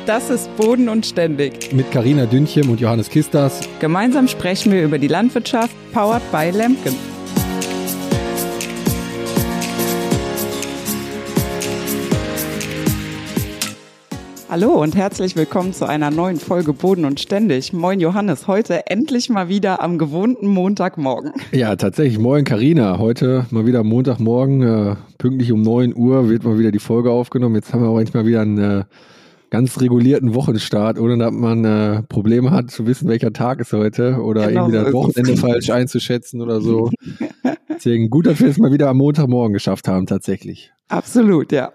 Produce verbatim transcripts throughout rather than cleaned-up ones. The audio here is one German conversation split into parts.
Das ist Boden und Ständig. Mit Carina Dünchem und Johannes Kistas. Gemeinsam sprechen wir über die Landwirtschaft, powered by Lemken. Hallo und herzlich willkommen zu einer neuen Folge Boden und Ständig. Moin Johannes, heute endlich mal wieder am gewohnten Montagmorgen. Ja, tatsächlich. Moin Carina. Heute mal wieder am Montagmorgen, äh, pünktlich um neun Uhr wird mal wieder die Folge aufgenommen. Jetzt haben wir auch endlich mal wieder einen äh, ganz regulierten Wochenstart, ohne dass man äh, Probleme hat zu wissen, welcher Tag ist heute oder genau, irgendwie das Wochenende falsch einzuschätzen oder so. Deswegen gut, dass wir es mal wieder am Montagmorgen geschafft haben, tatsächlich. Absolut, ja.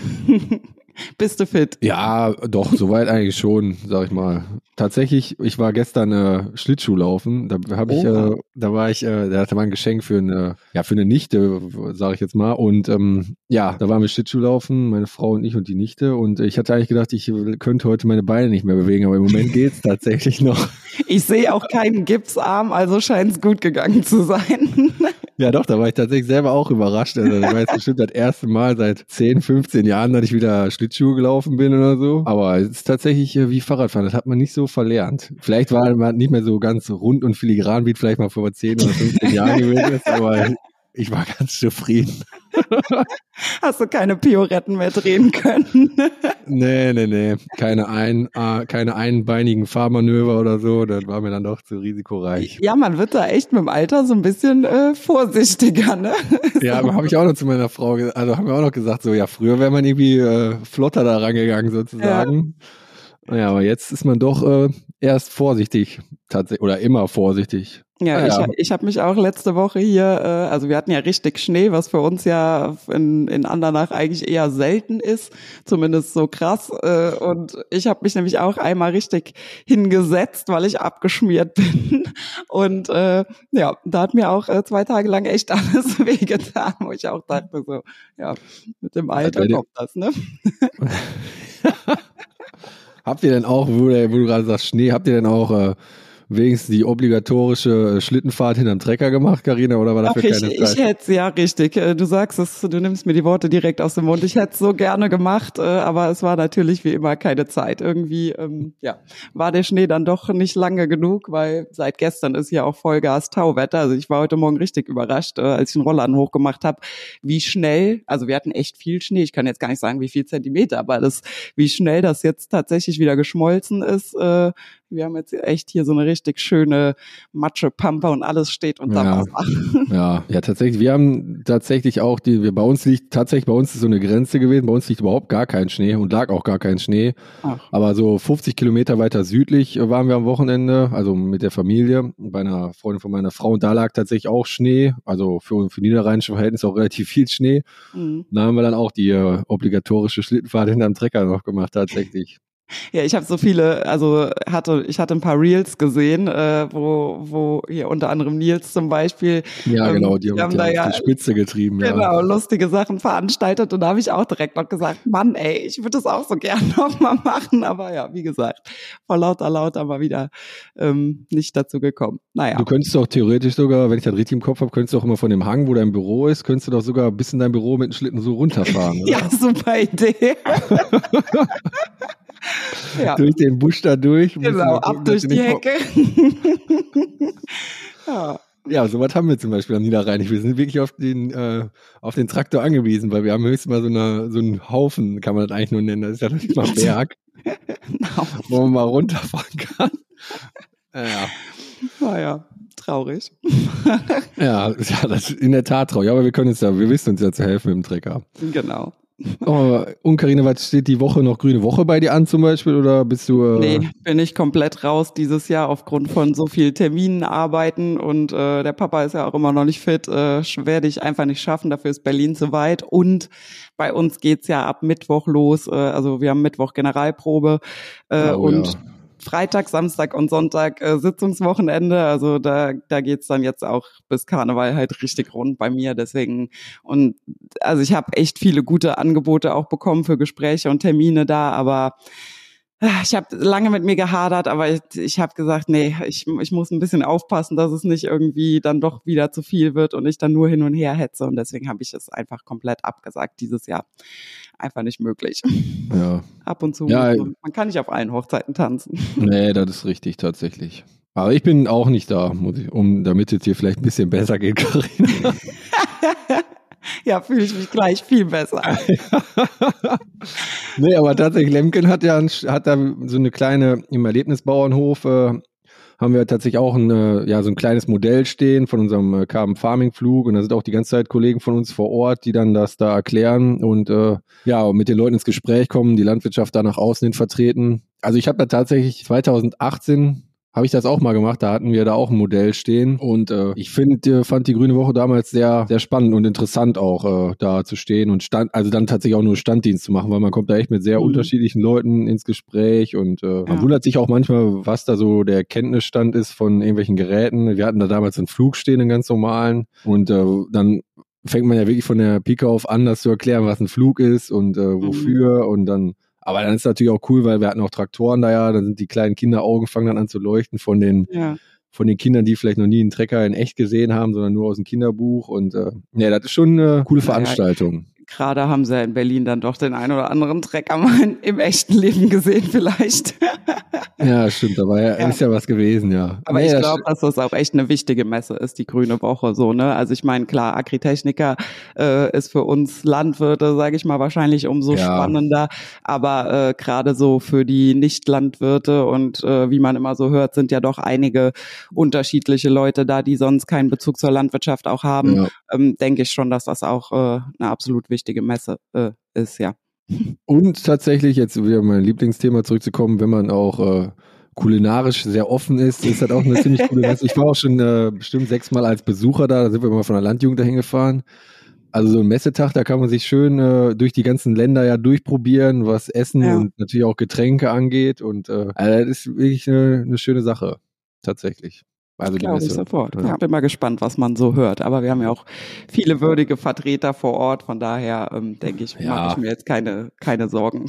Bist du fit? Ja, doch, soweit eigentlich schon, sag ich mal. Tatsächlich, ich war gestern äh, Schlittschuhlaufen, da habe ich, oh. äh, da war ich, äh, da hatte man ein Geschenk für eine, ja, für eine Nichte, sage ich jetzt mal. Und ähm, ja, da waren wir Schlittschuhlaufen, meine Frau und ich und die Nichte. Und ich hatte eigentlich gedacht, ich könnte heute meine Beine nicht mehr bewegen, aber im Moment geht's tatsächlich noch. Ich sehe auch keinen Gipsarm, also scheint es gut gegangen zu sein. Ja doch, da war ich tatsächlich selber auch überrascht. Also das war jetzt bestimmt das erste Mal seit zehn, fünfzehn Jahren, dass ich wieder Schlittschuh gelaufen bin oder so. Aber es ist tatsächlich wie Fahrradfahren, das hat man nicht so verlernt. Vielleicht war man nicht mehr so ganz rund und filigran, wie es vielleicht mal vor zehn oder fünfzehn Jahren gewesen ist, aber ich war ganz zufrieden. Hast du keine Pioretten mehr drehen können? Nee, nee, nee. Keine, ein, äh, keine einbeinigen Fahrmanöver oder so. Das war mir dann doch zu risikoreich. Ja, man wird da echt mit dem Alter so ein bisschen äh, vorsichtiger, ne? Ja, so. Habe ich auch noch zu meiner Frau, also haben wir auch noch gesagt, so ja, früher wäre man irgendwie äh, flotter da rangegangen sozusagen. Ja. Naja, aber jetzt ist man doch äh, erst vorsichtig, tatsächlich, oder immer vorsichtig. Ja, ah, ja. ich, ich habe mich auch letzte Woche hier, äh, also wir hatten ja richtig Schnee, was für uns ja in, in Andernach eigentlich eher selten ist, zumindest so krass. Äh, und ich habe mich nämlich auch einmal richtig hingesetzt, weil ich abgeschmiert bin. Und äh, ja, da hat mir auch äh, zwei Tage lang echt alles wehgetan, wo ich auch dachte so, ja, mit dem Alter kommt das, ne? Habt ihr denn auch, wo, der, wo du gerade sagst Schnee, habt ihr denn auch äh, wenigstens die obligatorische Schlittenfahrt hinterm Trecker gemacht, Carina, oder war dafür Ach, ich, keine Zeit? Ich hätte es, ja, richtig. Du sagst es, du nimmst mir die Worte direkt aus dem Mund. Ich hätte es so gerne gemacht, aber es war natürlich wie immer keine Zeit. Irgendwie, ähm, ja, war der Schnee dann doch nicht lange genug, weil seit gestern ist ja auch Vollgas-Tauwetter. Also ich war heute Morgen richtig überrascht, als ich den Rollladen hochgemacht habe, wie schnell, also wir hatten echt viel Schnee. Ich kann jetzt gar nicht sagen, wie viel Zentimeter, aber das, wie schnell das jetzt tatsächlich wieder geschmolzen ist. Äh, wir haben jetzt echt hier so eine richtig schöne Matschepampe und alles steht unter ja, Wasser. Ja, ja, tatsächlich. Wir haben tatsächlich auch die, wir, bei uns liegt, tatsächlich bei uns ist so eine Grenze gewesen. Bei uns liegt überhaupt gar kein Schnee und lag auch gar kein Schnee. Ach. Aber so fünfzig Kilometer weiter südlich waren wir am Wochenende, also mit der Familie, bei einer Freundin von meiner Frau. Und da lag tatsächlich auch Schnee. Also für, für niederrheinische Verhältnisse auch relativ viel Schnee. Mhm. Da haben wir dann auch die äh, obligatorische Schlittenfahrt hinterm Trecker noch gemacht, tatsächlich. Ja, ich habe so viele, also hatte ich hatte ein paar Reels gesehen, äh, wo wo hier unter anderem Nils zum Beispiel. Ja, ähm, genau, die haben, die da haben ja die Spitze getrieben. Genau, ja. lustige Sachen veranstaltet und da habe ich auch direkt noch gesagt, Mann, ey, ich würde das auch so gerne noch mal machen, aber ja, wie gesagt, vor lauter lauter mal wieder ähm, nicht dazu gekommen. Naja. Du könntest doch theoretisch sogar, wenn ich das richtig im Kopf habe, könntest du auch immer von dem Hang, wo dein Büro ist, könntest du doch sogar bis in dein Büro mit dem Schlitten so runterfahren. Oder? Ja, super Idee. Ja. Durch den Busch da durch. Genau, ab durch die Hecke. ja. Ja, sowas haben wir zum Beispiel am Niederrhein. Wir sind wirklich auf den, äh, auf den Traktor angewiesen, weil wir haben höchstens mal so, eine, so einen Haufen, kann man das eigentlich nur nennen. Das ist ja nicht mal ein Berg, wo man mal runterfahren kann. Ja. Naja, traurig. ja, ja, das ist in der Tat traurig. Aber wir können uns ja, wir wissen uns ja zu helfen mit dem Trecker. Genau. Oh, und Carina, was steht die Woche noch? Grüne Woche bei dir an zum Beispiel oder bist du? Äh nee, bin ich komplett raus dieses Jahr aufgrund von so viel Terminen arbeiten und äh, der Papa ist ja auch immer noch nicht fit, äh, werde ich einfach nicht schaffen, dafür ist Berlin zu weit und bei uns geht's ja ab Mittwoch los, äh, also wir haben Mittwoch Generalprobe äh, oh, und ja. Freitag, Samstag und Sonntag äh, Sitzungswochenende, also da da geht's dann jetzt auch bis Karneval halt richtig rund bei mir, deswegen und also ich habe echt viele gute Angebote auch bekommen für Gespräche und Termine da, aber Ich habe lange mit mir gehadert, aber ich, ich habe gesagt, nee, ich, ich muss ein bisschen aufpassen, dass es nicht irgendwie dann doch wieder zu viel wird und ich dann nur hin und her hetze. Und deswegen habe ich es einfach komplett abgesagt dieses Jahr. Einfach nicht möglich. Ja. Ab und zu. Ja, Man, man kann nicht auf allen Hochzeiten tanzen. Nee, das ist richtig, tatsächlich. Aber ich bin auch nicht da, muss ich, um, damit es dir vielleicht ein bisschen besser geht, Carina. Ja, fühle ich mich gleich viel besser. Nee, aber tatsächlich, Lemken hat ja ein, hat da so eine kleine, im Erlebnisbauernhof, äh, haben wir tatsächlich auch ein, äh, ja, so ein kleines Modell stehen von unserem äh, Carbon Farming Flug und da sind auch die ganze Zeit Kollegen von uns vor Ort, die dann das da erklären und äh, ja, mit den Leuten ins Gespräch kommen, die Landwirtschaft da nach außen hin vertreten. Also ich habe da tatsächlich zweitausendachtzehn habe ich das auch mal gemacht, da hatten wir da auch ein Modell stehen und äh, ich finde, äh, fand die Grüne Woche damals sehr sehr spannend und interessant auch äh, da zu stehen und stand, also dann tatsächlich auch nur Standdienst zu machen, weil man kommt da echt mit sehr mhm. unterschiedlichen Leuten ins Gespräch und äh, man ja. wundert sich auch manchmal, was da so der Kenntnisstand ist von irgendwelchen Geräten. Wir hatten da damals einen Flug stehen, einen ganz normalen und äh, dann fängt man ja wirklich von der Pike auf an, das zu erklären, was ein Flug ist und äh, wofür mhm. und dann aber dann ist natürlich auch cool, weil wir hatten auch Traktoren da ja, dann sind die kleinen Kinderaugen fangen dann an zu leuchten von den ja. von den Kindern, die vielleicht noch nie einen Trecker in echt gesehen haben, sondern nur aus dem Kinderbuch und äh, ja, das ist schon eine coole Veranstaltung. Ja, gerade haben sie in Berlin dann doch den einen oder anderen Trecker mal im echten Leben gesehen vielleicht. Ja, stimmt, da war ja, ja. ist ja was gewesen, ja. Aber nee, ich das glaube, dass das auch echt eine wichtige Messe ist, die Grüne Woche so, ne? Also ich meine, klar, Agritechniker äh, ist für uns Landwirte, sage ich mal, wahrscheinlich umso ja. spannender, aber äh, gerade so für die Nicht-Landwirte und äh, wie man immer so hört, sind ja doch einige unterschiedliche Leute da, die sonst keinen Bezug zur Landwirtschaft auch haben, ja. ähm, denke ich schon, dass das auch äh, eine absolut wichtige Messe äh, ist, ja. Und tatsächlich, jetzt wieder mein Lieblingsthema zurückzukommen, wenn man auch äh, kulinarisch sehr offen ist, ist das auch eine ziemlich coole Messe. Ich war auch schon äh, bestimmt sechsmal als Besucher da, da sind wir mal von der Landjugend dahin gefahren. Also so ein Messetag, da kann man sich schön äh, durch die ganzen Länder ja durchprobieren, was Essen ja. und natürlich auch Getränke angeht. Und äh, also das ist wirklich eine, eine schöne Sache, tatsächlich. Also glaube ich sofort. Ja. Ich bin mal gespannt, was man so hört. Aber wir haben ja auch viele würdige Vertreter vor Ort. Von daher ähm, denke ich, ja. mache ich mir jetzt keine, keine Sorgen.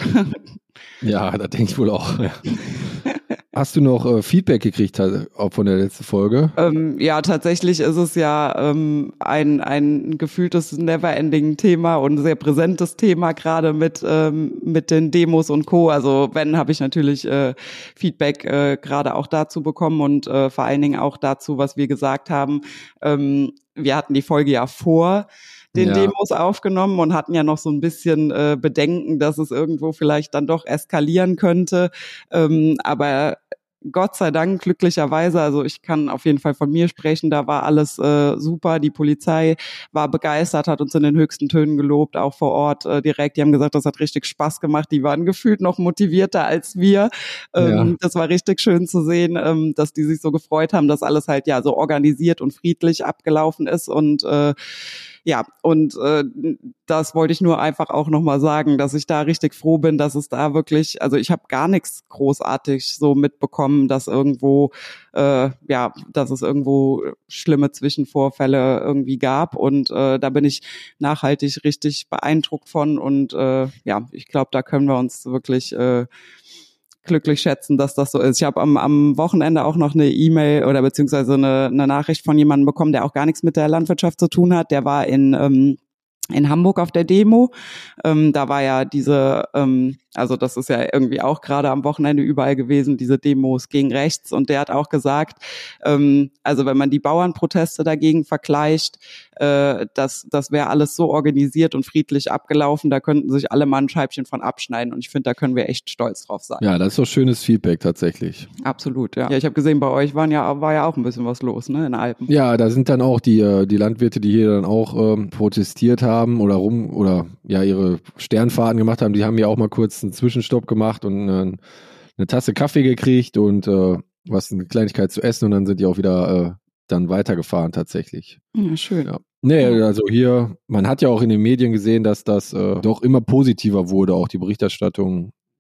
Ja, da denke ich wohl auch. Ja. Hast du noch äh, Feedback gekriegt halt, auch von der letzten Folge? Ähm, ja, tatsächlich ist es ja ähm, ein ein gefühltes Never-Ending-Thema und ein sehr präsentes Thema, gerade mit ähm, mit den Demos und Co. Also wenn, habe ich natürlich äh, Feedback äh, gerade auch dazu bekommen und äh, vor allen Dingen auch dazu, was wir gesagt haben. Ähm, wir hatten die Folge ja vor den ja. Demos aufgenommen und hatten ja noch so ein bisschen äh, Bedenken, dass es irgendwo vielleicht dann doch eskalieren könnte. Ähm, aber Gott sei Dank, glücklicherweise, also ich kann auf jeden Fall von mir sprechen, da war alles äh, super. Die Polizei war begeistert, hat uns in den höchsten Tönen gelobt, auch vor Ort äh, direkt. Die haben gesagt, das hat richtig Spaß gemacht. Die waren gefühlt noch motivierter als wir. Ähm, ja. Das war richtig schön zu sehen, ähm, dass die sich so gefreut haben, dass alles halt ja so organisiert und friedlich abgelaufen ist und äh, ja, und äh, das wollte ich nur einfach auch nochmal sagen, dass ich da richtig froh bin, dass es da wirklich, also ich habe gar nichts großartig so mitbekommen, dass irgendwo, äh, ja, dass es irgendwo schlimme Zwischenvorfälle irgendwie gab und äh, da bin ich nachhaltig richtig beeindruckt von und äh, ja, ich glaube, da können wir uns wirklich äh, glücklich schätzen, dass das so ist. Ich habe am, am Wochenende auch noch eine E-Mail oder beziehungsweise eine, eine Nachricht von jemandem bekommen, der auch gar nichts mit der Landwirtschaft zu tun hat. Der war in ähm, in Hamburg auf der Demo. Ähm, da war ja diese, ähm, also das ist ja irgendwie auch gerade am Wochenende überall gewesen, diese Demos gegen rechts. Und der hat auch gesagt, ähm, also wenn man die Bauernproteste dagegen vergleicht, äh, das, das wäre alles so organisiert und friedlich abgelaufen, da könnten sich alle mal ein Scheibchen von abschneiden. Und ich finde, da können wir echt stolz drauf sein. Ja, das ist doch schönes Feedback tatsächlich. Absolut, ja. Ja, ich habe gesehen, bei euch waren ja, war ja auch ein bisschen was los, ne, in den Alpen. Ja, da sind dann auch die, die Landwirte, die hier dann auch ähm, protestiert haben oder rum oder ja ihre Sternfahrten gemacht haben, die haben ja auch mal kurz einen Zwischenstopp gemacht und äh, eine Tasse Kaffee gekriegt und äh, was eine Kleinigkeit zu essen und dann sind die auch wieder äh, dann weitergefahren tatsächlich. Ja, schön. Ja. Nee, also hier, man hat ja auch in den Medien gesehen, dass das äh, doch immer positiver wurde, auch die Berichterstattung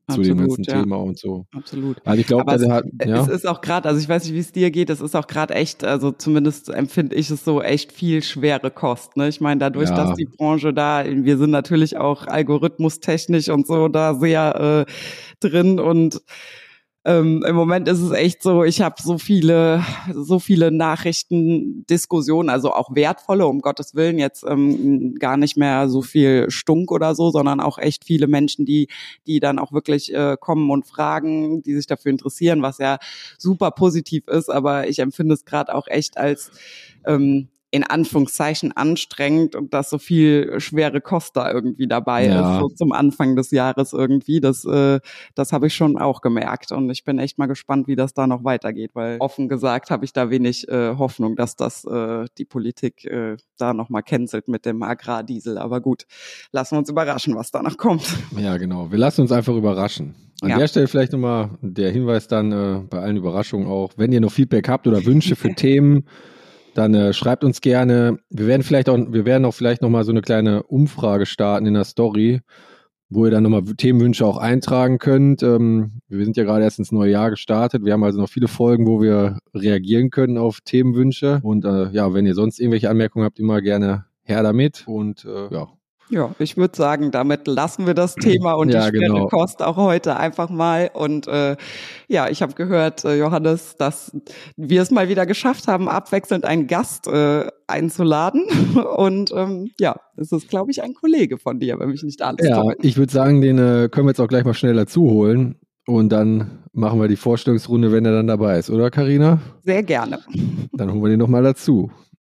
zu Absolut, dem ganzen ja. Thema und so. Absolut. Also ich glaube, es, hat, ja. es ist auch gerade, also ich weiß nicht, wie es dir geht, es ist auch gerade echt, also zumindest empfinde ich es so, echt viel schwere Kost. Ne? Ich meine, dadurch, Ja. dass die Branche da, wir sind natürlich auch algorithmustechnisch und so da sehr äh, drin und Ähm, im Moment ist es echt so, ich habe so viele, so viele Nachrichten, Diskussionen, also auch wertvolle, um Gottes Willen, jetzt ähm, gar nicht mehr so viel Stunk oder so, sondern auch echt viele Menschen, die, die dann auch wirklich äh, kommen und fragen, die sich dafür interessieren, was ja super positiv ist, aber ich empfinde es gerade auch echt als ähm, in Anführungszeichen anstrengend und dass so viel schwere Kost da irgendwie dabei Ja. ist, so zum Anfang des Jahres irgendwie. Das, äh, das habe ich schon auch gemerkt und ich bin echt mal gespannt, wie das da noch weitergeht, weil offen gesagt habe ich da wenig äh, Hoffnung, dass das äh, die Politik äh, da nochmal cancelt mit dem Agrardiesel. Aber gut, lassen wir uns überraschen, was da noch kommt. Ja, genau. Wir lassen uns einfach überraschen. An Ja. der Stelle vielleicht nochmal der Hinweis dann äh, bei allen Überraschungen auch, wenn ihr noch Feedback habt oder Wünsche für Themen, dann äh, schreibt uns gerne. Wir werden vielleicht auch, wir werden auch vielleicht nochmal so eine kleine Umfrage starten in der Story, wo ihr dann nochmal Themenwünsche auch eintragen könnt. Ähm, wir sind ja gerade erst ins neue Jahr gestartet. Wir haben also noch viele Folgen, wo wir reagieren können auf Themenwünsche. Und äh, ja, wenn ihr sonst irgendwelche Anmerkungen habt, immer gerne her damit. Und äh, ja. Ja, ich würde sagen, damit lassen wir das Thema und Ja, die schwere genau. Kost auch heute einfach mal. Und äh, ja, ich habe gehört, äh, Johannes, dass wir es mal wieder geschafft haben, abwechselnd einen Gast äh, einzuladen. Und ähm, ja, es ist, glaube ich, ein Kollege von dir, wenn mich nicht alles Ja, täuscht. ich würde sagen, den äh, können wir jetzt auch gleich mal schnell dazu holen. Und dann machen wir die Vorstellungsrunde, wenn er dann dabei ist, oder Carina? Sehr gerne. Dann holen wir den nochmal dazu.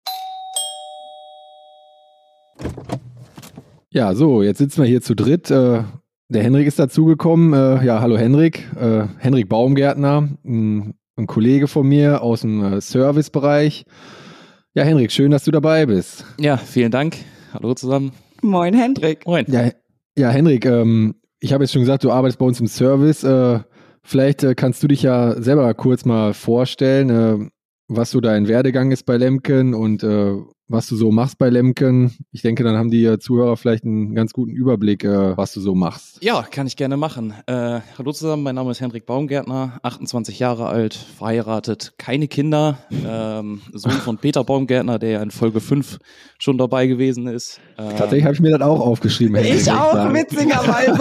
Ja, so, jetzt sitzen wir hier zu dritt. Äh, der Henrik ist dazugekommen. Äh, ja, hallo Henrik. Äh, Henrik Baumgärtner, ein, ein Kollege von mir aus dem äh, Servicebereich. Ja, Henrik, schön, dass du dabei bist. Ja, vielen Dank. Hallo zusammen. Moin, Hendrik. Moin. Ja, ja Henrik, ähm, ich habe jetzt schon gesagt, du arbeitest bei uns im Service. Äh, vielleicht äh, kannst du dich ja selber kurz mal vorstellen, äh, was so dein Werdegang ist bei Lemken und äh, was du so machst bei Lemken. Ich denke, dann haben die Zuhörer vielleicht einen ganz guten Überblick, äh, was du so machst. Ja, kann ich gerne machen. Äh, hallo zusammen, mein Name ist Henrik Baumgärtner, achtundzwanzig Jahre alt, verheiratet, keine Kinder, ähm, Sohn von Peter Baumgärtner, der ja in Folge fünf schon dabei gewesen ist. Äh, Tatsächlich habe ich mir das auch aufgeschrieben. Henrik, Ich auch, sagen. witzigerweise.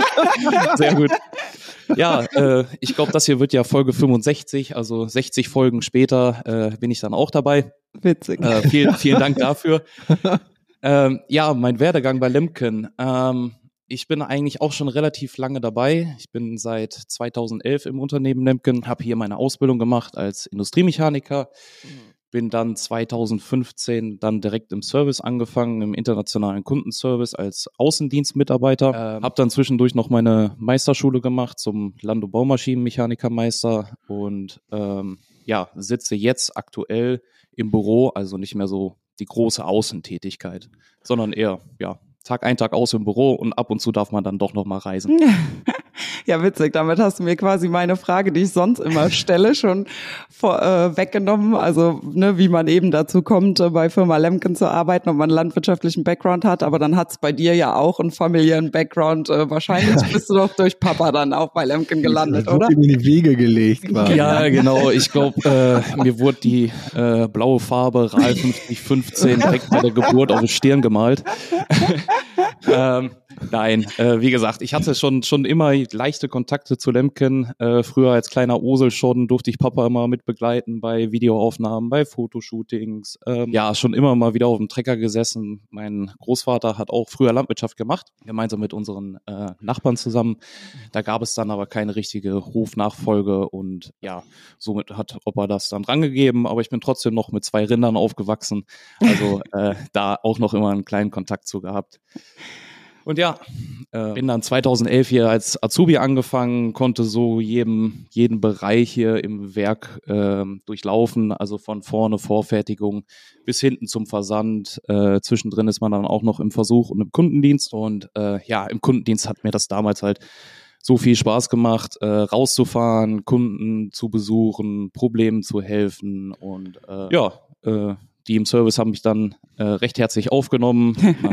Sehr gut. Ja, äh, ich glaube, das hier wird ja Folge fünfundsechzig, also sechzig Folgen später äh, bin ich dann auch dabei. Witzig. Äh, viel, vielen Dank dafür. ähm, ja, mein Werdegang bei Lemken. Ähm, ich bin eigentlich auch schon relativ lange dabei. Ich bin seit zweitausendelf im Unternehmen Lemken, habe hier meine Ausbildung gemacht als Industriemechaniker. Mhm. Bin dann zweitausendfünfzehn dann direkt im Service angefangen, im internationalen Kundenservice als Außendienstmitarbeiter. Ähm, habe dann zwischendurch noch meine Meisterschule gemacht zum Lando-Baumaschinenmechanikermeister und ähm, ja, sitze jetzt aktuell im Büro, also nicht mehr so die große Außentätigkeit, sondern eher, ja, Tag ein, Tag aus im Büro und ab und zu darf man dann doch noch mal reisen. Ja, witzig. Damit hast du mir quasi meine Frage, die ich sonst immer stelle, schon vor, äh, weggenommen. Also, ne, wie man eben dazu kommt, äh, bei Firma Lemken zu arbeiten, ob man einen landwirtschaftlichen Background hat. Aber dann hat's bei dir ja auch einen familiären Background. Äh, wahrscheinlich bist du doch durch Papa dann auch bei Lemken gelandet, das oder? wurde ihm in die Wege gelegt. Quasi. Ja, genau. Ich glaube, äh, mir wurde die äh, blaue Farbe R A L fünfzig fünfzehn direkt bei der Geburt auf die Stirn gemalt. ähm, nein, äh, wie gesagt, ich hatte schon schon immer leichte Kontakte zu Lemken. Äh, früher als kleiner Osel schon durfte ich Papa immer mit begleiten bei Videoaufnahmen, bei Fotoshootings. Ähm, ja, schon immer mal wieder auf dem Trecker gesessen. Mein Großvater hat auch früher Landwirtschaft gemacht, gemeinsam mit unseren äh, Nachbarn zusammen. Da gab es dann aber keine richtige Hofnachfolge und ja, somit hat Opa das dann drangegeben. Aber ich bin trotzdem noch mit zwei Rindern aufgewachsen. Also äh, da auch noch immer einen kleinen Kontakt zu gehabt. Und ja, äh, bin dann zweitausendelf hier als Azubi angefangen, konnte so jedem, jeden Bereich hier im Werk äh, durchlaufen, also von vorne Vorfertigung bis hinten zum Versand. Äh, zwischendrin ist man dann auch noch im Versuch und im Kundendienst. Und äh, ja, im Kundendienst hat mir das damals halt so viel Spaß gemacht, äh, rauszufahren, Kunden zu besuchen, Problemen zu helfen. Und äh, ja, äh, die im Service haben mich dann äh, recht herzlich aufgenommen. Man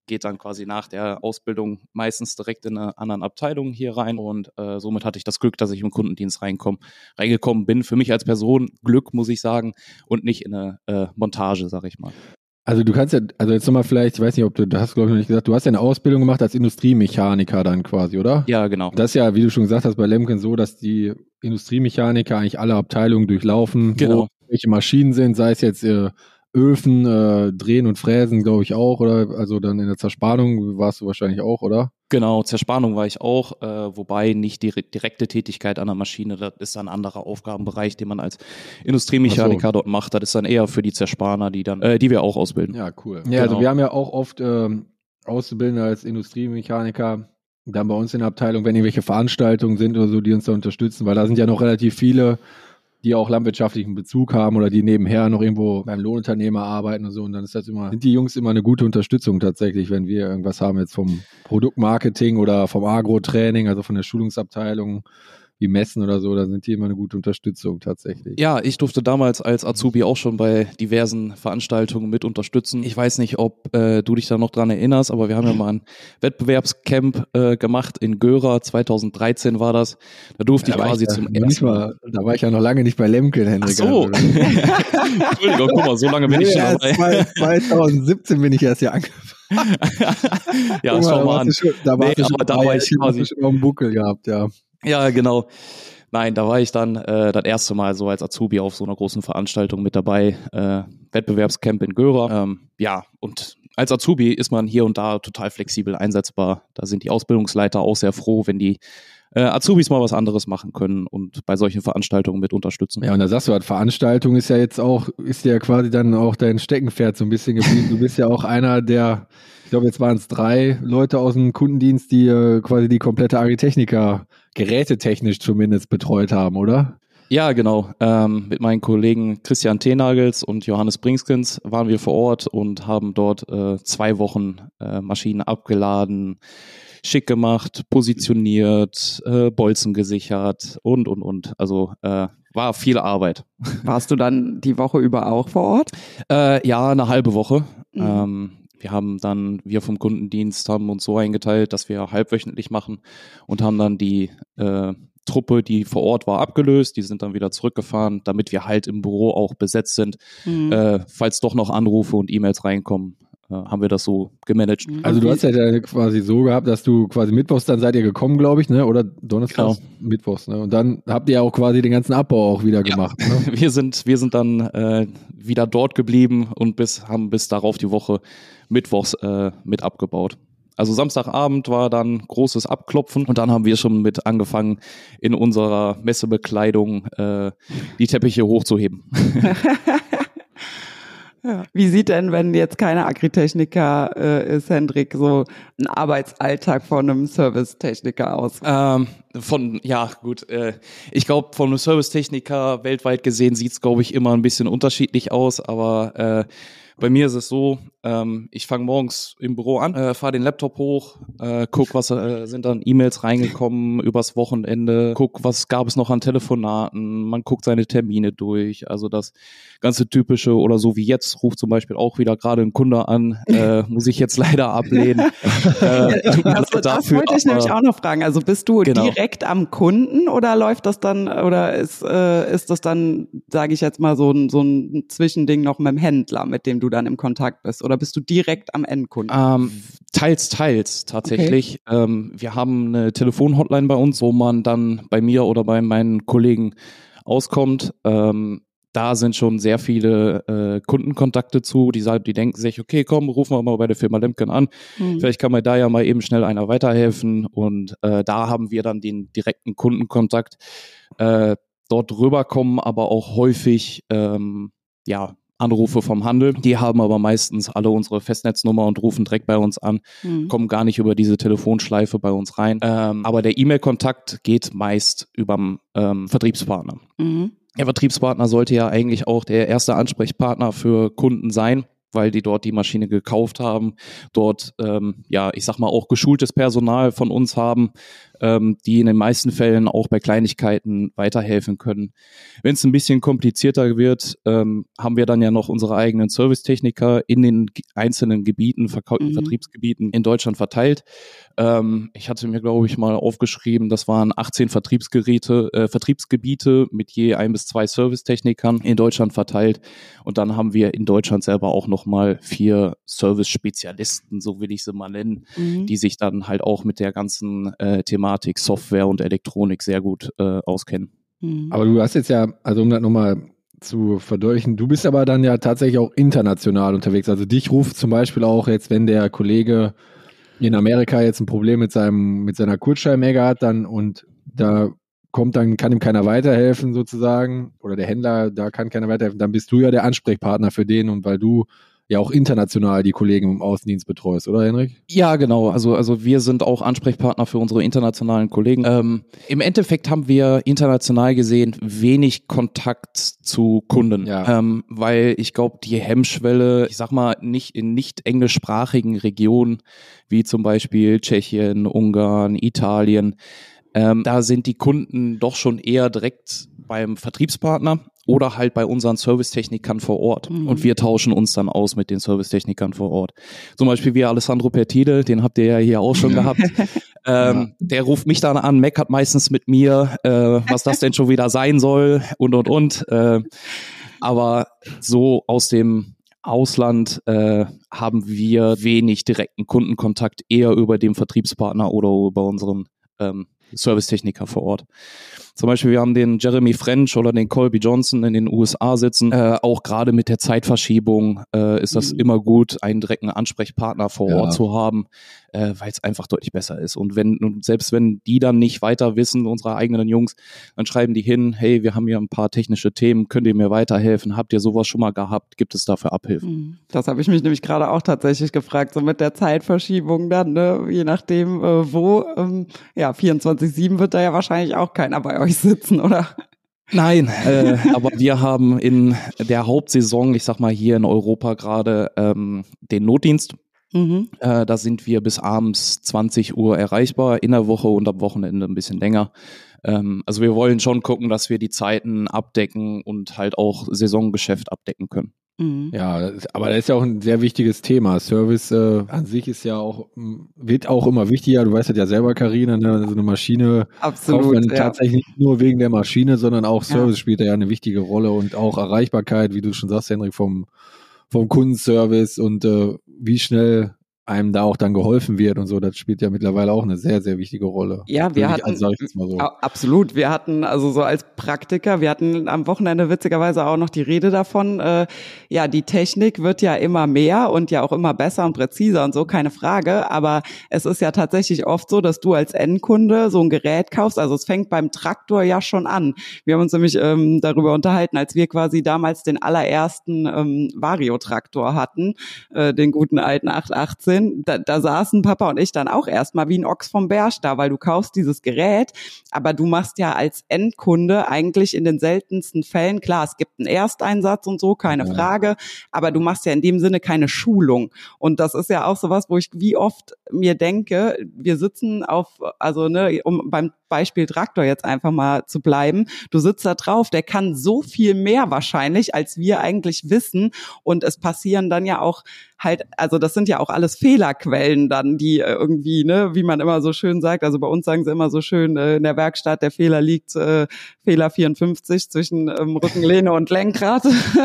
geht dann quasi nach der Ausbildung meistens direkt in eine anderen Abteilung hier rein und äh, somit hatte ich das Glück, dass ich im Kundendienst reinkomme, reingekommen bin. Für mich als Person Glück, muss ich sagen, und nicht in eine äh, Montage, sag ich mal. Also du kannst ja, also jetzt nochmal vielleicht, ich weiß nicht, ob du, du hast glaube ich noch nicht gesagt, du hast ja eine Ausbildung gemacht als Industriemechaniker dann quasi, oder? Ja, genau. Das ist ja, wie du schon gesagt hast, bei Lemken so, dass die Industriemechaniker eigentlich alle Abteilungen durchlaufen, genau. wo welche Maschinen sind, sei es jetzt äh, Öfen, äh, Drehen und Fräsen, glaube ich auch, oder? Also dann in der Zerspannung warst du wahrscheinlich auch, oder? Genau, Zerspannung war ich auch, äh, wobei nicht die direkte Tätigkeit an der Maschine, das ist ein anderer Aufgabenbereich, den man als Industriemechaniker so. dort macht. Das ist dann eher für die Zerspanner, die dann, äh, die wir auch ausbilden. Ja, cool. Ja, genau. Also wir haben ja auch oft ähm, Auszubildende als Industriemechaniker dann bei uns in der Abteilung, wenn irgendwelche Veranstaltungen sind oder so, die uns da unterstützen, weil da sind ja noch relativ viele, die auch landwirtschaftlichen Bezug haben oder die nebenher noch irgendwo beim Lohnunternehmer arbeiten und so. Und dann ist das immer, sind die Jungs immer eine gute Unterstützung tatsächlich, wenn wir irgendwas haben jetzt vom Produktmarketing oder vom Agro-Training, also von der Schulungsabteilung, wie Messen oder so, da sind die immer eine gute Unterstützung tatsächlich. Ja, ich durfte damals als Azubi auch schon bei diversen Veranstaltungen mit unterstützen. Ich weiß nicht, ob äh, du dich da noch dran erinnerst, aber wir haben ja mal ein Wettbewerbscamp äh, gemacht in Göra, zweitausenddreizehn war das. Da durfte ja, ich quasi ich zum ja, ersten Mal. Da war ich ja noch lange nicht bei Lemken, Henrik. Ach so. Entschuldigung, guck mal, so lange bin nee, ich schon dabei. zweitausendsiebzehn bin ich erst hier angefangen. Ja, schau mal an. Schon, da nee, war schon, da war ich quasi schon auf dem Buckel gehabt, ja. Ja, genau. Nein, da war ich dann äh, das erste Mal so als Azubi auf so einer großen Veranstaltung mit dabei, äh, Wettbewerbscamp in Göra. Ähm, ja, und als Azubi ist man hier und da total flexibel einsetzbar. Da sind die Ausbildungsleiter auch sehr froh, wenn die äh, Azubis mal was anderes machen können und bei solchen Veranstaltungen mit unterstützen. Ja, und da sagst du halt, Veranstaltung ist ja jetzt auch, ist ja quasi dann auch dein Steckenpferd so ein bisschen geblieben. Du bist ja auch einer der, ich glaube, jetzt waren es drei Leute aus dem Kundendienst, die äh, quasi die komplette Agritechnica gerätetechnisch zumindest betreut haben, oder? Ja, genau. Ähm, mit meinen Kollegen Christian Tehnagels und Johannes Bringskens waren wir vor Ort und haben dort äh, zwei Wochen äh, Maschinen abgeladen, schick gemacht, positioniert, äh, Bolzen gesichert und, und, und. Also äh, war viel Arbeit. Warst du dann die Woche über auch vor Ort? Äh, ja, eine halbe Woche. Mhm. Ähm, wir haben dann, wir vom Kundendienst haben uns so eingeteilt, dass wir halbwöchentlich machen und haben dann die äh, Truppe, die vor Ort war, abgelöst. Die sind dann wieder zurückgefahren, damit wir halt im Büro auch besetzt sind. Mhm. Äh, falls doch noch Anrufe und E-Mails reinkommen, äh, haben wir das so gemanagt. Also du hast ja quasi so gehabt, dass du quasi mittwochs, dann seid ihr gekommen, glaube ich, ne? Oder Donnerstag? Genau. Mittwochs, ne? Und dann habt ihr auch quasi den ganzen Abbau auch wieder ja. gemacht. Ne? Wir sind, wir sind dann äh, wieder dort geblieben und bis, haben bis darauf die Woche mittwochs äh, mit abgebaut. Also Samstagabend war dann großes Abklopfen und dann haben wir schon mit angefangen, in unserer Messebekleidung äh, die Teppiche hochzuheben. Ja. Wie sieht denn, wenn jetzt keine Agritechniker äh, ist, Hendrik, so ein Arbeitsalltag von einem Servicetechniker aus? Ähm, von, ja gut, äh, ich glaube, von einem Servicetechniker weltweit gesehen sieht's, glaube ich, immer ein bisschen unterschiedlich aus, aber äh, bei mir ist es so, ähm, ich fange morgens im Büro an, äh, fahre den Laptop hoch, äh, guck, was äh, sind dann E-Mails reingekommen übers Wochenende, guck, was gab es noch an Telefonaten, man guckt seine Termine durch, also das ganze Typische oder so wie jetzt, ruft zum Beispiel auch wieder gerade ein Kunde an, äh, muss ich jetzt leider ablehnen. äh, das, das dafür, wollte ich aber, nämlich auch noch fragen, also bist du genau. direkt am Kunden oder läuft das dann, oder ist, äh, ist das dann, sage ich jetzt mal, so ein, so ein Zwischending noch mit dem Händler, mit dem du dann im Kontakt bist, oder bist du direkt am Endkunden? Ähm, teils, teils tatsächlich. Okay. Ähm, wir haben eine Telefon-Hotline bei uns, wo man dann bei mir oder bei meinen Kollegen auskommt. Ähm, da sind schon sehr viele äh, Kundenkontakte zu, die sagen, die denken sich, okay, komm, rufen wir mal bei der Firma Lemken an. Mhm. Vielleicht kann mir da ja mal eben schnell einer weiterhelfen. Und äh, da haben wir dann den direkten Kundenkontakt. Äh, dort rüberkommen aber auch häufig, ähm, ja, Anrufe vom Handel. Die haben aber meistens alle unsere Festnetznummer und rufen direkt bei uns an, mhm. kommen gar nicht über diese Telefonschleife bei uns rein. Ähm, aber der E-Mail-Kontakt geht meist über ähm, Vertriebspartner. Mhm. Der Vertriebspartner sollte ja eigentlich auch der erste Ansprechpartner für Kunden sein, weil die dort die Maschine gekauft haben, dort, ähm, ja, ich sag mal, auch geschultes Personal von uns haben, ähm, die in den meisten Fällen auch bei Kleinigkeiten weiterhelfen können. Wenn es ein bisschen komplizierter wird, ähm, haben wir dann ja noch unsere eigenen Servicetechniker in den g- einzelnen Gebieten, Verkau- Mhm. Vertriebsgebieten in Deutschland verteilt. Ähm, ich hatte mir, glaube ich, mal aufgeschrieben, das waren achtzehn Vertriebsgeräte, äh, Vertriebsgebiete mit je ein bis zwei Servicetechnikern in Deutschland verteilt. Und dann haben wir in Deutschland selber auch nochmal vier Service-Spezialisten, so will ich sie mal nennen, Mhm. die sich dann halt auch mit der ganzen äh, Thematik Software und Elektronik sehr gut äh, auskennen. Mhm. Aber du hast jetzt ja, also um das nochmal zu verdeutlichen, du bist aber dann ja tatsächlich auch international unterwegs. Also dich ruft zum Beispiel auch jetzt, wenn der Kollege in Amerika jetzt ein Problem mit seinem, mit seiner Kurzschallmenge hat, dann und da kommt dann, kann ihm keiner weiterhelfen sozusagen, oder der Händler, da kann keiner weiterhelfen, dann bist du ja der Ansprechpartner für den, und weil du ja auch international die Kollegen im Außendienst betreust, oder Henrik? Ja, genau. Also, also wir sind auch Ansprechpartner für unsere internationalen Kollegen. Ähm, im Endeffekt haben wir international gesehen wenig Kontakt zu Kunden, Ja. ähm, weil ich glaube, die Hemmschwelle, ich sag mal, nicht in nicht englischsprachigen Regionen wie zum Beispiel Tschechien, Ungarn, Italien, ähm, da sind die Kunden doch schon eher direkt beim Vertriebspartner oder halt bei unseren Servicetechnikern vor Ort. Mhm. Und wir tauschen uns dann aus mit den Servicetechnikern vor Ort. Zum Beispiel wie Alessandro Pertide, den habt ihr ja hier auch schon gehabt. Ähm, der ruft mich dann an, meckert meistens mit mir, äh, was das denn schon wieder sein soll und, und, und. Äh, aber so aus dem Ausland äh, haben wir wenig direkten Kundenkontakt, eher über den Vertriebspartner oder über unseren ähm, Servicetechniker vor Ort. Zum Beispiel, wir haben den Jeremy French oder den Colby Johnson in den U S A sitzen. Äh, auch gerade mit der Zeitverschiebung äh, ist das Mhm. immer gut, einen direkten Ansprechpartner vor Ja. Ort zu haben, äh, weil es einfach deutlich besser ist. Und wenn und selbst wenn die dann nicht weiter wissen, unsere eigenen Jungs, dann schreiben die hin, hey, wir haben hier ein paar technische Themen, könnt ihr mir weiterhelfen? Habt ihr sowas schon mal gehabt? Gibt es dafür Abhilfen? Mhm. Das habe ich mich nämlich gerade auch tatsächlich gefragt, so mit der Zeitverschiebung dann, ne, je nachdem äh, wo, ähm, ja, vierundzwanzig sieben wird da ja wahrscheinlich auch keiner bei euch sitzen, oder? Nein, äh, aber wir haben in der Hauptsaison, ich sag mal hier in Europa gerade, ähm, den Notdienst. Mhm. Äh, da sind wir bis abends zwanzig Uhr erreichbar, in der Woche und am Wochenende ein bisschen länger. Ähm, also wir wollen schon gucken, dass wir die Zeiten abdecken und halt auch Saisongeschäft abdecken können. Mhm. Ja, das- aber das ist ja auch ein sehr wichtiges Thema. Service äh, an sich ist ja auch, m, wird auch immer wichtiger. Du weißt das ja selber, Carina, ne? So eine Maschine kauft man Absolut, ja. tatsächlich nicht nur wegen der Maschine, sondern auch Ja. Service spielt da ja eine wichtige Rolle, und auch Erreichbarkeit, wie du schon sagst, Henrik, vom, vom Kundenservice, und äh, wie schnell einem da auch dann geholfen wird und so. Das spielt ja mittlerweile auch eine sehr, sehr wichtige Rolle. Ja, wir Würde ich- hatten, also sag ich jetzt mal so. a- absolut, wir hatten also so als Praktiker, wir hatten am Wochenende witzigerweise auch noch die Rede davon, äh, ja, die Technik wird ja immer mehr und ja auch immer besser und präziser und so, keine Frage, aber es ist ja tatsächlich oft so, dass du als Endkunde so ein Gerät kaufst, also es fängt beim Traktor ja schon an. Wir haben uns nämlich ähm, darüber unterhalten, als wir quasi damals den allerersten ähm, Vario-Traktor hatten, äh, den guten alten acht achtzehn, Da, da saßen Papa und ich dann auch erstmal wie ein Ochs vom Berg da, weil du kaufst dieses Gerät, aber du machst ja als Endkunde eigentlich in den seltensten Fällen, klar, es gibt einen Ersteinsatz und so, keine Ja. Frage, aber du machst ja in dem Sinne keine Schulung. Und das ist ja auch sowas, wo ich wie oft mir denke, wir sitzen auf, also ne, um beim Beispiel Traktor jetzt einfach mal zu bleiben, du sitzt da drauf, der kann so viel mehr wahrscheinlich, als wir eigentlich wissen, und es passieren dann ja auch halt, also das sind ja auch alles Fehlerquellen dann, die äh, irgendwie, ne, wie man immer so schön sagt, also bei uns sagen sie immer so schön, äh, in der Werkstatt, der Fehler liegt, äh, Fehler vierundfünfzig zwischen ähm, Rückenlehne und Lenkrad,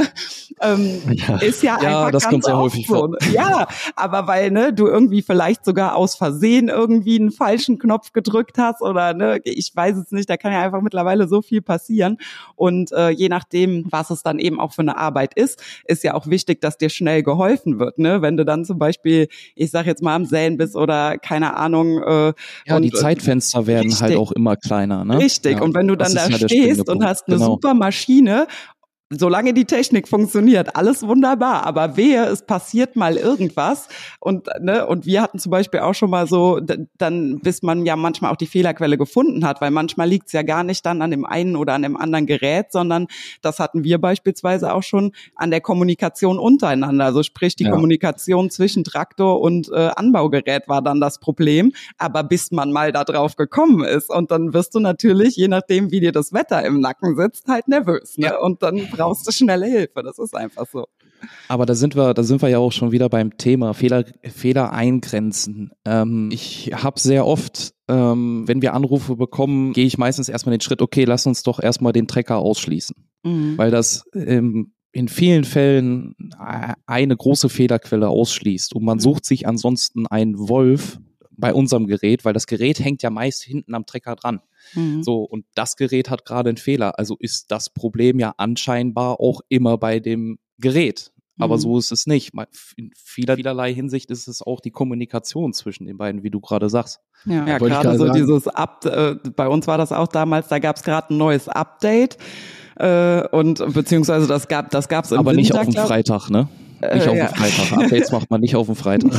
ähm, Ja. ist ja, Ja, einfach das ganz kommt sehr oft häufig so. vor. Ja, aber weil, ne, du irgendwie vielleicht sogar aus Versehen irgendwie einen falschen Knopf gedrückt hast oder, ne, ich weiß es nicht, da kann ja einfach mittlerweile so viel passieren, und äh, je nachdem, was es dann eben auch für eine Arbeit ist, ist ja auch wichtig, dass dir schnell geholfen wird, ne, wenn du dann zum Beispiel, ich sag jetzt mal am Säen bist oder keine Ahnung. Äh, Ja, und, die Zeitfenster werden richtig. halt auch immer kleiner. Ne? Richtig, Ja, und wenn du das dann ist da ja der stehst springende und Punkt. hast eine Genau. super Maschine solange die Technik funktioniert, alles wunderbar, aber wehe, es passiert mal irgendwas und ne, und wir hatten zum Beispiel auch schon mal so, d- dann bis man ja manchmal auch die Fehlerquelle gefunden hat, weil manchmal liegt es ja gar nicht dann an dem einen oder an dem anderen Gerät, sondern das hatten wir beispielsweise auch schon an der Kommunikation untereinander, also sprich die Ja. Kommunikation zwischen Traktor und äh, Anbaugerät war dann das Problem, aber bis man mal da drauf gekommen ist und dann wirst du natürlich, je nachdem wie dir das Wetter im Nacken sitzt, halt nervös, ne? Ja. Und dann brauchst du schnelle Hilfe, das ist einfach so. Aber da sind wir, da sind wir ja auch schon wieder beim Thema Fehler, Fehler eingrenzen. Ähm, ich habe sehr oft, ähm, wenn wir Anrufe bekommen, gehe ich meistens erstmal den Schritt, okay, lass uns doch erstmal den Trecker ausschließen. Mhm. Weil das ähm, in vielen Fällen eine große Fehlerquelle ausschließt und man sucht sich ansonsten einen Wolf bei unserem Gerät, weil das Gerät hängt ja meist hinten am Trecker dran. Mhm. So, und das Gerät hat gerade einen Fehler. Also ist das Problem ja anscheinbar auch immer bei dem Gerät. Aber Mhm. so ist es nicht. In vieler, vielerlei Hinsicht ist es auch die Kommunikation zwischen den beiden, wie du gerade sagst. Ja, ja Wollte ich gerade gerade so sagen. dieses Up, äh, bei uns war das auch damals, da gab es gerade ein neues Update äh, und beziehungsweise das gab das gab's im Aber nicht auf Winter, dem glaub- Freitag, ne? Nicht Äh, auf ja. dem Freitag. Updates macht man nicht auf dem Freitag.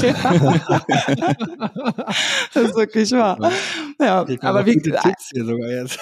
Das ist wirklich wahr. Ja, aber wie Tipps hier sogar jetzt.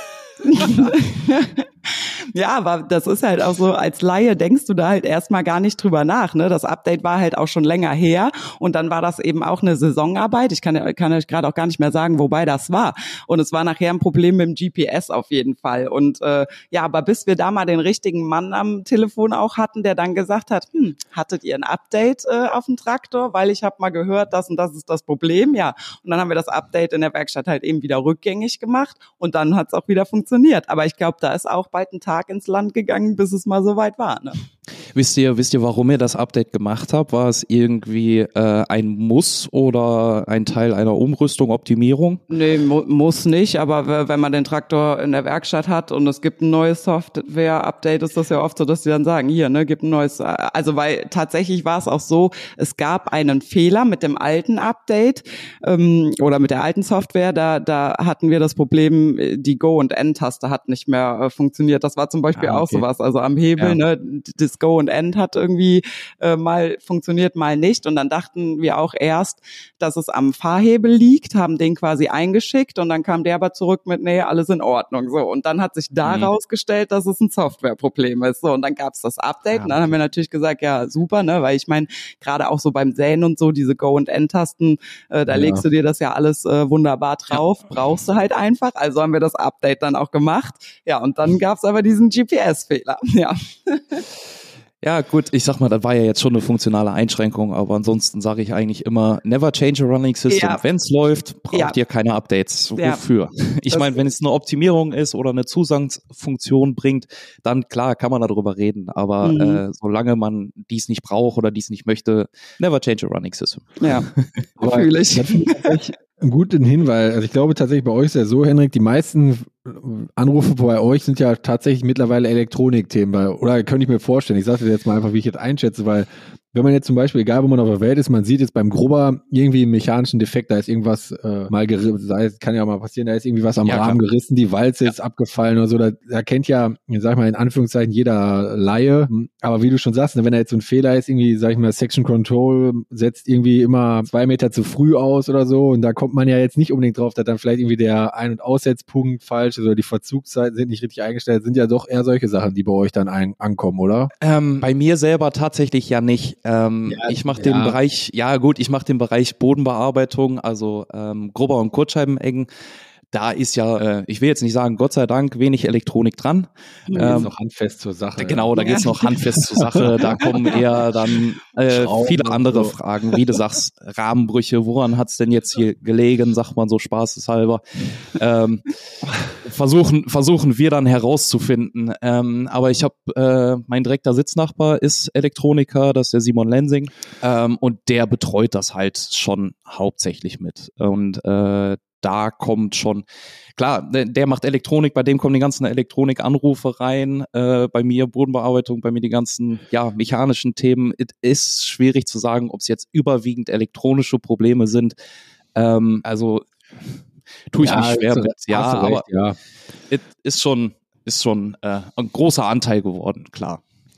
ja, aber das ist halt auch so, als Laie denkst du da halt erstmal gar nicht drüber nach, ne? Das Update war halt auch schon länger her und dann war das eben auch eine Saisonarbeit. Ich kann, kann euch gerade auch gar nicht mehr sagen, wobei das war. Und es war nachher ein Problem mit dem G P S auf jeden Fall. Und äh, ja, aber bis wir da mal den richtigen Mann am Telefon auch hatten, der dann gesagt hat, hm, hattet ihr ein Update äh, auf dem Traktor? Weil ich habe mal gehört, das und das ist das Problem. Ja, und dann haben wir das Update in der Werkstatt halt eben wieder rückgängig gemacht und dann hat's auch wieder funktioniert. Aber ich glaube, da ist auch bald ein Tag ins Land gegangen, bis es mal so weit war. Ne? Wisst ihr, wisst ihr, warum ihr das Update gemacht habt? War es irgendwie äh, ein Muss oder ein Teil einer Umrüstung, Optimierung? Nee, mu muss nicht, aber w- wenn man den Traktor in der Werkstatt hat und es gibt ein neues Software-Update, ist das ja oft so, dass die dann sagen, hier, ne, gibt ein neues, also weil tatsächlich war es auch so, es gab einen Fehler mit dem alten Update ähm, oder mit der alten Software, da da hatten wir das Problem, die Go- und End-Taste hat nicht mehr äh, funktioniert. Das war zum Beispiel Ah, auch okay. sowas, also am Hebel, Ja. ne, das Go und End hat irgendwie äh, mal funktioniert, mal nicht und dann dachten wir auch erst, dass es am Fahrhebel liegt, haben den quasi eingeschickt und dann kam der aber zurück mit, nee, alles in Ordnung. So, und dann hat sich da Mhm. rausgestellt, dass es ein Softwareproblem ist. So, und dann gab's das Update Ah, und dann haben wir natürlich gesagt, ja, super, ne, weil ich meine, gerade auch so beim Säen und so, diese Go- und End-Tasten, äh, da Ja. legst du dir das ja alles äh, wunderbar drauf, brauchst du halt einfach. Also haben wir das Update dann auch gemacht. Ja, und dann gab's aber diesen G P S-Fehler. Ja. Ja, gut, ich sag mal, das war ja jetzt schon eine funktionale Einschränkung, aber ansonsten sage ich eigentlich immer, never change a running system. Ja. Wenn es läuft, braucht Ja. ihr keine Updates. Ja. Wofür? Ich Das- meine, wenn es eine Optimierung ist oder eine Zusatzfunktion bringt, dann klar kann man darüber reden, aber Mhm. äh, solange man dies nicht braucht oder dies nicht möchte, never change a running system. Ja, Aber fühle ich. das finde ich tatsächlich einen guten Hinweis. Also ich glaube tatsächlich bei euch ist ja so, Henrik, die meisten Anrufe bei euch sind ja tatsächlich mittlerweile Elektronikthemen, weil, oder könnte ich mir vorstellen, ich sage das jetzt mal einfach, wie ich jetzt einschätze, weil wenn man jetzt zum Beispiel, egal wo man auf der Welt ist, man sieht jetzt beim Grubber irgendwie einen mechanischen Defekt, da ist irgendwas äh, mal gerissen, sei es, kann ja auch mal passieren, da ist irgendwie was am Ja, Rahmen klar. gerissen, die Walze ist abgefallen oder so, da, da kennt ja, sag ich mal in Anführungszeichen, jeder Laie, aber wie du schon sagst, wenn da jetzt so ein Fehler ist, irgendwie, sag ich mal, Section Control setzt irgendwie immer zwei Meter zu früh aus oder so und da kommt man ja jetzt nicht unbedingt drauf, dass dann vielleicht irgendwie der Ein- und Aussetzpunkt falsch ist oder die Verzugszeiten sind nicht richtig eingestellt, sind ja doch eher solche Sachen, die bei euch dann ein, ankommen, oder? Ähm, bei mir selber tatsächlich ja nicht. Ähm, Ja, ich mache den ja. Bereich, ja gut, ich mache den Bereich Bodenbearbeitung, also ähm, Grubber- und Kurzscheibeneggen. Da ist ja, äh, ich will jetzt nicht sagen, Gott sei Dank, wenig Elektronik dran. Da geht's Ähm, noch handfest zur Sache. Genau, da Ja. geht's noch handfest zur Sache. Da kommen eher dann äh, Schrauben viele und andere so. Fragen, wie du sagst, Rahmenbrüche, woran hat's denn jetzt hier gelegen, sagt man so spaßeshalber. Ähm, versuchen, versuchen wir dann herauszufinden. Ähm, aber ich habe, äh, mein direkter Sitznachbar ist Elektroniker, das ist der Simon Lensing. Ähm, und der betreut das halt schon hauptsächlich mit. Und äh, da kommt schon, klar, der, der macht Elektronik, bei dem kommen die ganzen Elektronikanrufe rein, äh, bei mir Bodenbearbeitung, bei mir die ganzen, ja, mechanischen Themen. Es ist schwierig zu sagen, ob es jetzt überwiegend elektronische Probleme sind. Ähm, also tue ich Ja, mich schwer hast du- mit, ja, hast du recht, aber ja. es ist schon, ist schon äh, ein großer Anteil geworden, klar.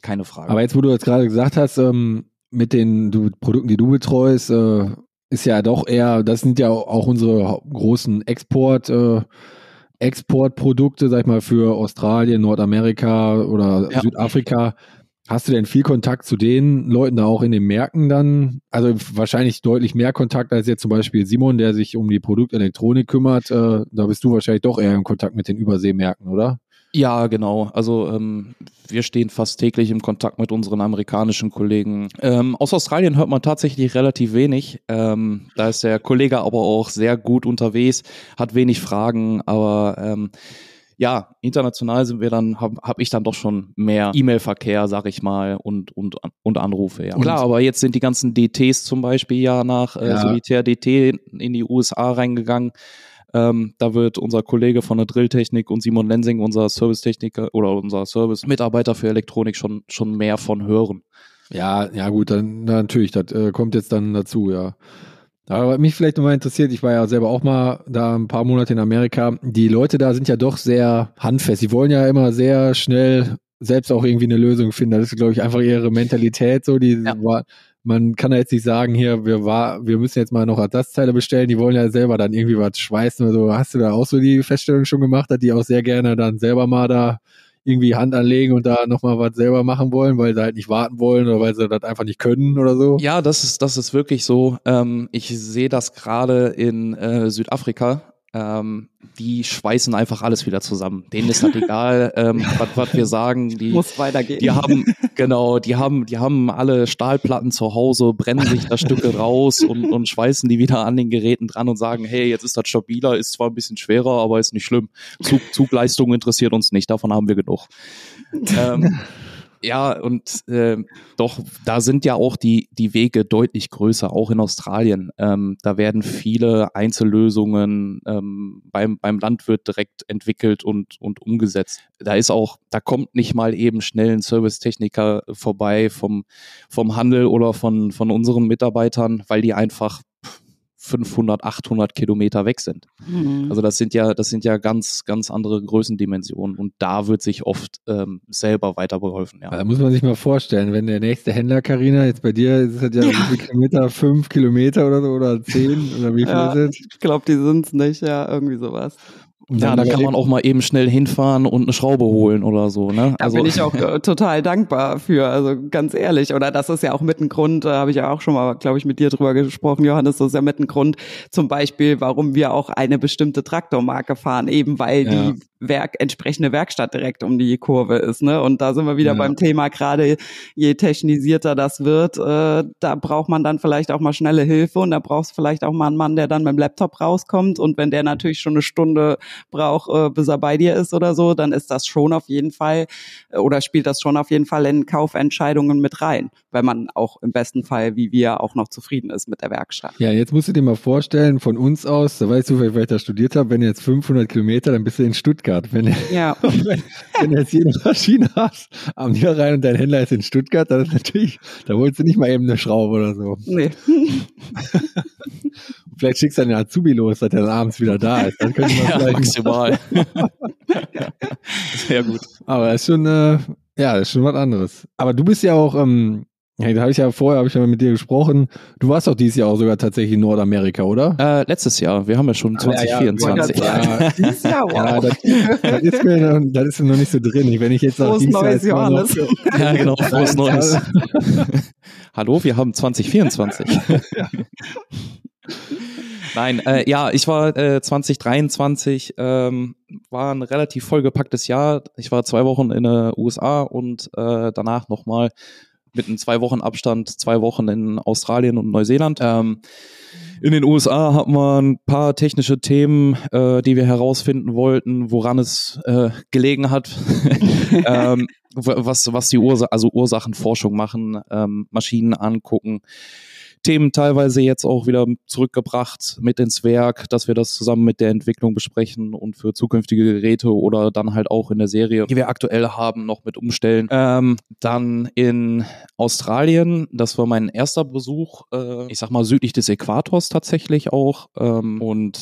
keine Frage. Aber jetzt, wo du jetzt gerade gesagt hast, ähm, mit den du, Produkten, die du betreust, äh, ist ja doch eher, das sind ja auch unsere großen Export, äh, Exportprodukte, sag ich mal, für Australien, Nordamerika oder ja. Südafrika. Hast du denn viel Kontakt zu den Leuten da auch in den Märkten dann? Also wahrscheinlich deutlich mehr Kontakt als jetzt zum Beispiel Simon, der sich um die Produktelektronik kümmert. Äh, da bist du wahrscheinlich doch eher in Kontakt mit den Überseemärkten, oder? Ja, genau. Also ähm, wir stehen fast täglich im Kontakt mit unseren amerikanischen Kollegen. Ähm, aus Australien hört man tatsächlich relativ wenig. Ähm, da ist der Kollege aber auch sehr gut unterwegs, hat wenig Fragen, aber ähm, ja, international sind wir dann, habe hab ich dann doch schon mehr E-Mail-Verkehr, sag ich mal, und und und Anrufe, ja. Und klar, aber jetzt sind die ganzen D Ts zum Beispiel ja nach äh, ja. Solitär-D T in die U S A reingegangen. Ähm, da wird unser Kollege von der Drilltechnik und Simon Lensing, unser Servicetechniker oder unser Service-Mitarbeiter für Elektronik, schon schon mehr von hören. Ja, ja gut, dann na, natürlich, das äh, kommt jetzt dann dazu, ja. Aber mich vielleicht nochmal interessiert, ich war ja selber auch mal da ein paar Monate in Amerika. Die Leute da sind ja doch sehr handfest. Sie wollen ja immer sehr schnell selbst auch irgendwie eine Lösung finden. Das ist, glaube ich, einfach ihre Mentalität so. Die ja. war, man kann da jetzt nicht sagen, hier, wir war, wir müssen jetzt mal noch Ersatzteile bestellen. Die wollen ja selber dann irgendwie was schweißen oder so. Hast du da auch so die Feststellung schon gemacht, dass die auch sehr gerne dann selber mal da irgendwie Hand anlegen und da nochmal was selber machen wollen, weil sie halt nicht warten wollen oder weil sie das einfach nicht können oder so? Ja, das ist, das ist wirklich so. Ähm, ich sehe das gerade in äh, Südafrika. Ähm, die schweißen einfach alles wieder zusammen. Denen ist halt egal, ähm, was wir sagen. Die, Muss weitergehen. Die haben, genau, die haben, die haben alle Stahlplatten zu Hause, brennen sich da Stücke raus und, und schweißen die wieder an den Geräten dran und sagen, hey, jetzt ist das stabiler, ist zwar ein bisschen schwerer, aber ist nicht schlimm. Zug, Zugleistung interessiert uns nicht, davon haben wir genug. ähm, Ja, und äh, doch, da sind ja auch die die Wege deutlich größer, auch in Australien. Ähm, da werden viele Einzellösungen ähm, beim beim Landwirt direkt entwickelt und und umgesetzt. Da ist auch, da kommt nicht mal eben schnell ein Servicetechniker vorbei vom vom Handel oder von von unseren Mitarbeitern, weil die einfach fünfhundert, achthundert Kilometer weg sind. Mhm. Also das sind ja, das sind ja ganz, ganz andere Größendimensionen und da wird sich oft ähm, selber weitergeholfen. Ja. Da muss man sich mal vorstellen, wenn der nächste Händler, Carina, jetzt bei dir ist es ja, ja. wie viele Kilometer, fünf Kilometer oder so oder zehn oder wie viel ja, ist es? Ich glaube, die sind es nicht, ja, irgendwie sowas. Ja, da kann man auch mal eben schnell hinfahren und eine Schraube holen oder so, ne? Da also, bin ich auch äh, total dankbar für, also ganz ehrlich. Oder das ist ja auch mit ein Grund, da habe ich ja auch schon mal, glaube ich, mit dir drüber gesprochen, Johannes, das ist ja mit ein Grund zum Beispiel, warum wir auch eine bestimmte Traktormarke fahren, eben weil ja. die Werk, entsprechende Werkstatt direkt um die Kurve ist, ne? Und da sind wir wieder ja. beim Thema, gerade je technisierter das wird, äh, da braucht man dann vielleicht auch mal schnelle Hilfe und da brauchst du vielleicht auch mal einen Mann, der dann mit dem Laptop rauskommt und wenn der natürlich schon eine Stunde braucht, äh, bis er bei dir ist oder so, dann ist das schon auf jeden Fall äh, oder spielt das schon auf jeden Fall in Kaufentscheidungen mit rein, weil man auch im besten Fall, wie wir, auch noch zufrieden ist mit der Werkstatt. Ja, jetzt musst du dir mal vorstellen, von uns aus, da weißt du, weil ich da studiert habe, wenn du jetzt fünfhundert Kilometer, dann bist du in Stuttgart. Wenn, ja. wenn, wenn du jetzt hier eine Maschine hast, am Niederrhein und dein Händler ist in Stuttgart, dann ist natürlich, da holst du nicht mal eben eine Schraube oder so. Nee. Vielleicht schickst du einen Azubi los, dass der dann abends wieder da ist. Dann könnte man ja, vielleicht maximal. Sehr gut. Aber das ist schon, äh, ja, das ist schon was anderes. Aber du bist ja auch, ähm, ja, da habe ich ja vorher, habe ich ja mit dir gesprochen. Du warst doch dieses Jahr auch sogar tatsächlich in Nordamerika, oder? Äh, letztes Jahr. Wir haben ja schon zwanzig vierundzwanzig. Ja, ja, ja. Dieses Jahr, wow. Ja, das, das, ist mir noch, das ist mir noch nicht so drin. Wenn ich jetzt sage, frohes neues Johannes. Noch, ja, genau, frohes neues. Hallo, wir haben zwanzig vierundzwanzig. Ja. Nein, äh, ja, ich war äh, zwanzig dreiundzwanzig, ähm, war ein relativ vollgepacktes Jahr. Ich war zwei Wochen in den U S A und äh, danach nochmal mit einem zwei Wochen Abstand, zwei Wochen in Australien und Neuseeland. Ähm, in den U S A hatten wir ein paar technische Themen, äh, die wir herausfinden wollten, woran es äh, gelegen hat, ähm, was, was die Ursa- also Ursachenforschung machen, ähm, Maschinen angucken. Themen teilweise jetzt auch wieder zurückgebracht mit ins Werk, dass wir das zusammen mit der Entwicklung besprechen und für zukünftige Geräte oder dann halt auch in der Serie, die wir aktuell haben, noch mit umstellen. Ähm, dann in Australien, das war mein erster Besuch, äh, ich sag mal südlich des Äquators tatsächlich auch ähm, und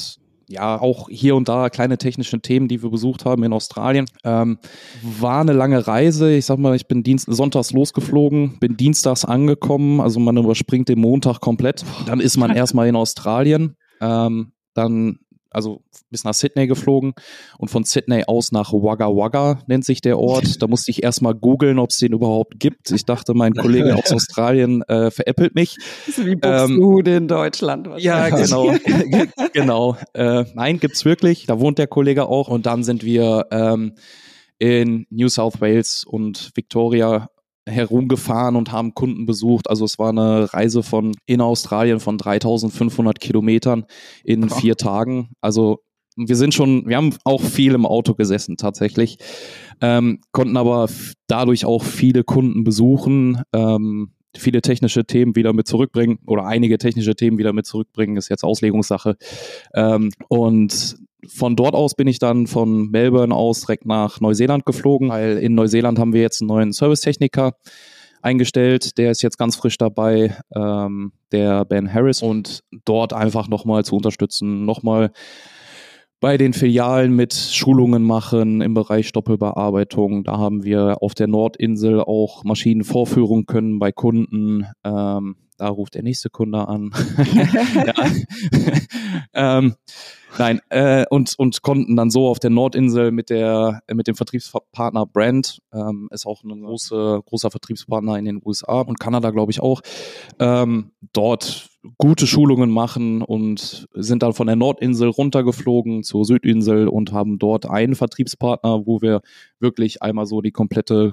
ja, auch hier und da kleine technische Themen, die wir besucht haben in Australien. Ähm, war eine lange Reise. Ich sag mal, ich bin Dienst sonntags losgeflogen, bin dienstags angekommen, also man überspringt den Montag komplett. Dann ist man erstmal in Australien, ähm, dann also bis nach Sydney geflogen und von Sydney aus nach Wagga Wagga nennt sich der Ort. Da musste ich erstmal googeln, ob es den überhaupt gibt. Ich dachte, mein Kollege aus Australien äh, veräppelt mich. Das ist wie Buxtehude ähm, in Deutschland. Ja, genau. genau. Äh, nein, gibt's wirklich. Da wohnt der Kollege auch. Und dann sind wir ähm, in New South Wales und Victoria herumgefahren und haben Kunden besucht. Also es war eine Reise von in Australien von dreitausendfünfhundert Kilometern in oh. vier Tagen. Also wir sind schon, wir haben auch viel im Auto gesessen tatsächlich, ähm, konnten aber f- dadurch auch viele Kunden besuchen, ähm, viele technische Themen wieder mit zurückbringen oder einige technische Themen wieder mit zurückbringen, ist jetzt Auslegungssache. Ähm, und von dort aus bin ich dann von Melbourne aus direkt nach Neuseeland geflogen, weil in Neuseeland haben wir jetzt einen neuen Servicetechniker eingestellt. Der ist jetzt ganz frisch dabei, ähm, der Ben Harris. Und dort einfach nochmal zu unterstützen, nochmal bei den Filialen mit Schulungen machen im Bereich Doppelbearbeitung. Da haben wir auf der Nordinsel auch Maschinen vorführen können bei Kunden. Ähm, da ruft der nächste Kunde an. ähm, Nein, äh, und, und konnten dann so auf der Nordinsel mit der mit dem Vertriebspartner Brand, ähm, ist auch ein große, großer Vertriebspartner in den U S A und Kanada, glaube ich auch, ähm, dort gute Schulungen machen und sind dann von der Nordinsel runtergeflogen zur Südinsel und haben dort einen Vertriebspartner, wo wir wirklich einmal so die komplette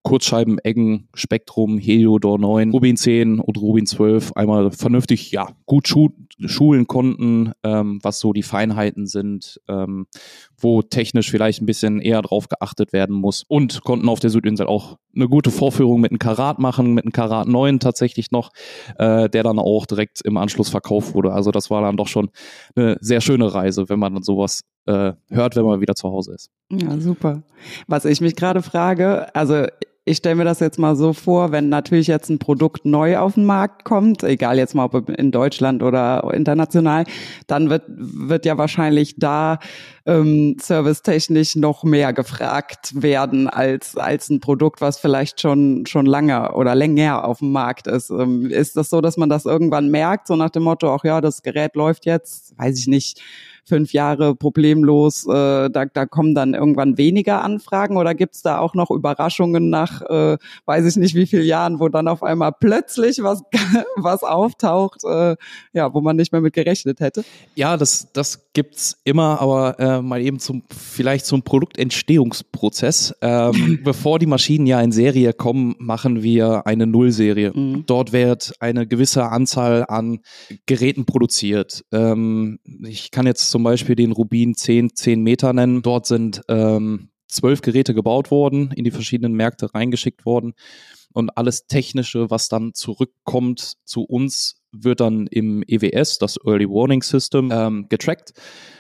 Kurzscheiben-Eggen-Spektrum, Heliodor neun, Rubin zehn und Rubin zwölf einmal vernünftig, ja, gut schu- schulen konnten, ähm, was so die Feinheiten sind, ähm, wo technisch vielleicht ein bisschen eher drauf geachtet werden muss und konnten auf der Südinsel auch eine gute Vorführung mit einem Karat machen, mit einem Karat neun tatsächlich noch, äh, der dann auch direkt im Anschluss verkauft wurde. Also das war dann doch schon eine sehr schöne Reise, wenn man dann sowas äh, hört, wenn man wieder zu Hause ist. Ja, super. Was ich mich gerade frage, also ich stelle mir das jetzt mal so vor, wenn natürlich jetzt ein Produkt neu auf den Markt kommt, egal jetzt mal ob in Deutschland oder international, dann wird wird ja wahrscheinlich da ähm, servicetechnisch noch mehr gefragt werden als als ein Produkt, was vielleicht schon schon lange oder länger auf dem Markt ist. Ähm, ist das so, dass man das irgendwann merkt, so nach dem Motto, ach ja, das Gerät läuft jetzt, weiß ich nicht, fünf Jahre problemlos, äh, da, da kommen dann irgendwann weniger Anfragen oder gibt's da auch noch Überraschungen nach, äh, weiß ich nicht wie vielen Jahren, wo dann auf einmal plötzlich was was auftaucht, äh, ja, wo man nicht mehr mit gerechnet hätte? Ja, das das gibt's immer, aber äh, mal eben zum vielleicht zum Produktentstehungsprozess. Ähm, bevor die Maschinen ja in Serie kommen, machen wir eine Nullserie. Mhm. Dort wird eine gewisse Anzahl an Geräten produziert. Ähm, ich kann jetzt zum Beispiel den Rubin zehn, zehn Meter nennen. Dort sind ähm, zwölf Geräte gebaut worden, in die verschiedenen Märkte reingeschickt worden. Und alles Technische, was dann zurückkommt zu uns, wird dann im E W S, das Early Warning System, ähm, getrackt.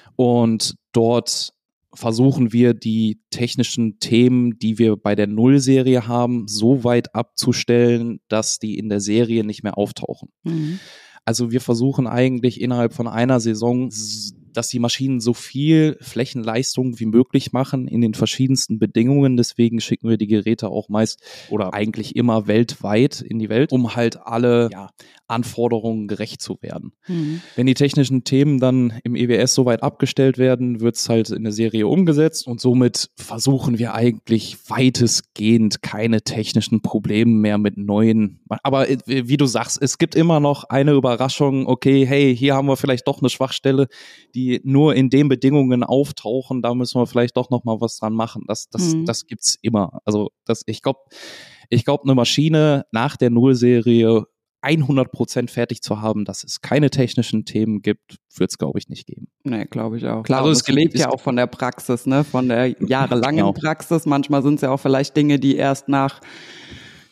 Und dort versuchen wir, die technischen Themen, die wir bei der Nullserie haben, so weit abzustellen, dass die in der Serie nicht mehr auftauchen. Mhm. Also wir versuchen eigentlich innerhalb von einer Saison, dass die Maschinen so viel Flächenleistung wie möglich machen in den verschiedensten Bedingungen. Deswegen schicken wir die Geräte auch meist oder eigentlich immer weltweit in die Welt, um halt alle ja, Anforderungen gerecht zu werden. Mhm. Wenn die technischen Themen dann im E W S soweit abgestellt werden, wird es halt in der Serie umgesetzt und somit versuchen wir eigentlich weitestgehend keine technischen Probleme mehr mit neuen. Aber wie du sagst, es gibt immer noch eine Überraschung, okay, hey, hier haben wir vielleicht doch eine Schwachstelle, die nur in den Bedingungen auftauchen, da müssen wir vielleicht doch noch mal was dran machen. Das, das, mhm. das gibt's immer. Also das, ich glaube, ich glaube, eine Maschine nach der Nullserie hundert Prozent fertig zu haben, dass es keine technischen Themen gibt, wird es, glaube ich, nicht geben. Nee, glaube ich auch. Klar, also es lebt ja auch von der Praxis, ne, von der jahrelangen genau. Praxis. Manchmal sind es ja auch vielleicht Dinge, die erst nach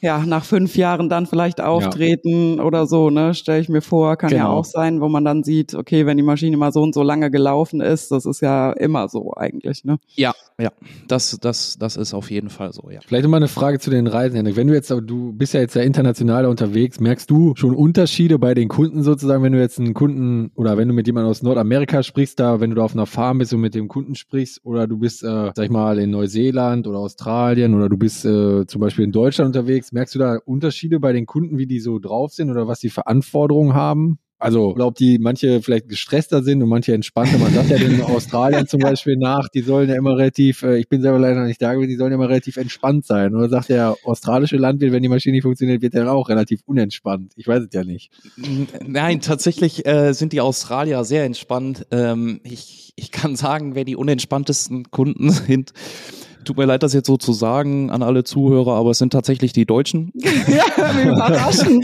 ja, nach fünf Jahren dann vielleicht auftreten ja. oder so, ne, stelle ich mir vor, kann genau. ja auch sein, wo man dann sieht, okay, wenn die Maschine mal so und so lange gelaufen ist, das ist ja immer so eigentlich, ne? Ja, ja, das, das, das ist auf jeden Fall so, ja. Vielleicht nochmal eine Frage zu den Reisen, Henrik. Wenn du jetzt, du bist ja jetzt ja international unterwegs, merkst du schon Unterschiede bei den Kunden sozusagen, wenn du jetzt einen Kunden oder wenn du mit jemandem aus Nordamerika sprichst, da, wenn du da auf einer Farm bist und mit dem Kunden sprichst oder du bist, äh, sag ich mal, in Neuseeland oder Australien oder du bist äh, zum Beispiel in Deutschland unterwegs, merkst du da Unterschiede bei den Kunden, wie die so drauf sind oder was die für Anforderungen haben? Also, ich glaube, die manche vielleicht gestresster sind und manche entspannter. Man sagt ja den Australiern zum Beispiel nach, die sollen ja immer relativ, äh, ich bin selber leider noch nicht da gewesen, die sollen ja immer relativ entspannt sein. Oder sagt der australische Landwirt, wenn die Maschine nicht funktioniert, wird der dann auch relativ unentspannt. Ich weiß es ja nicht. Nein, tatsächlich äh, sind die Australier sehr entspannt. Ähm, ich, ich kann sagen, wer die unentspanntesten Kunden sind. Tut mir leid, das jetzt so zu sagen an alle Zuhörer, aber es sind tatsächlich die Deutschen. Ja, wie überraschend.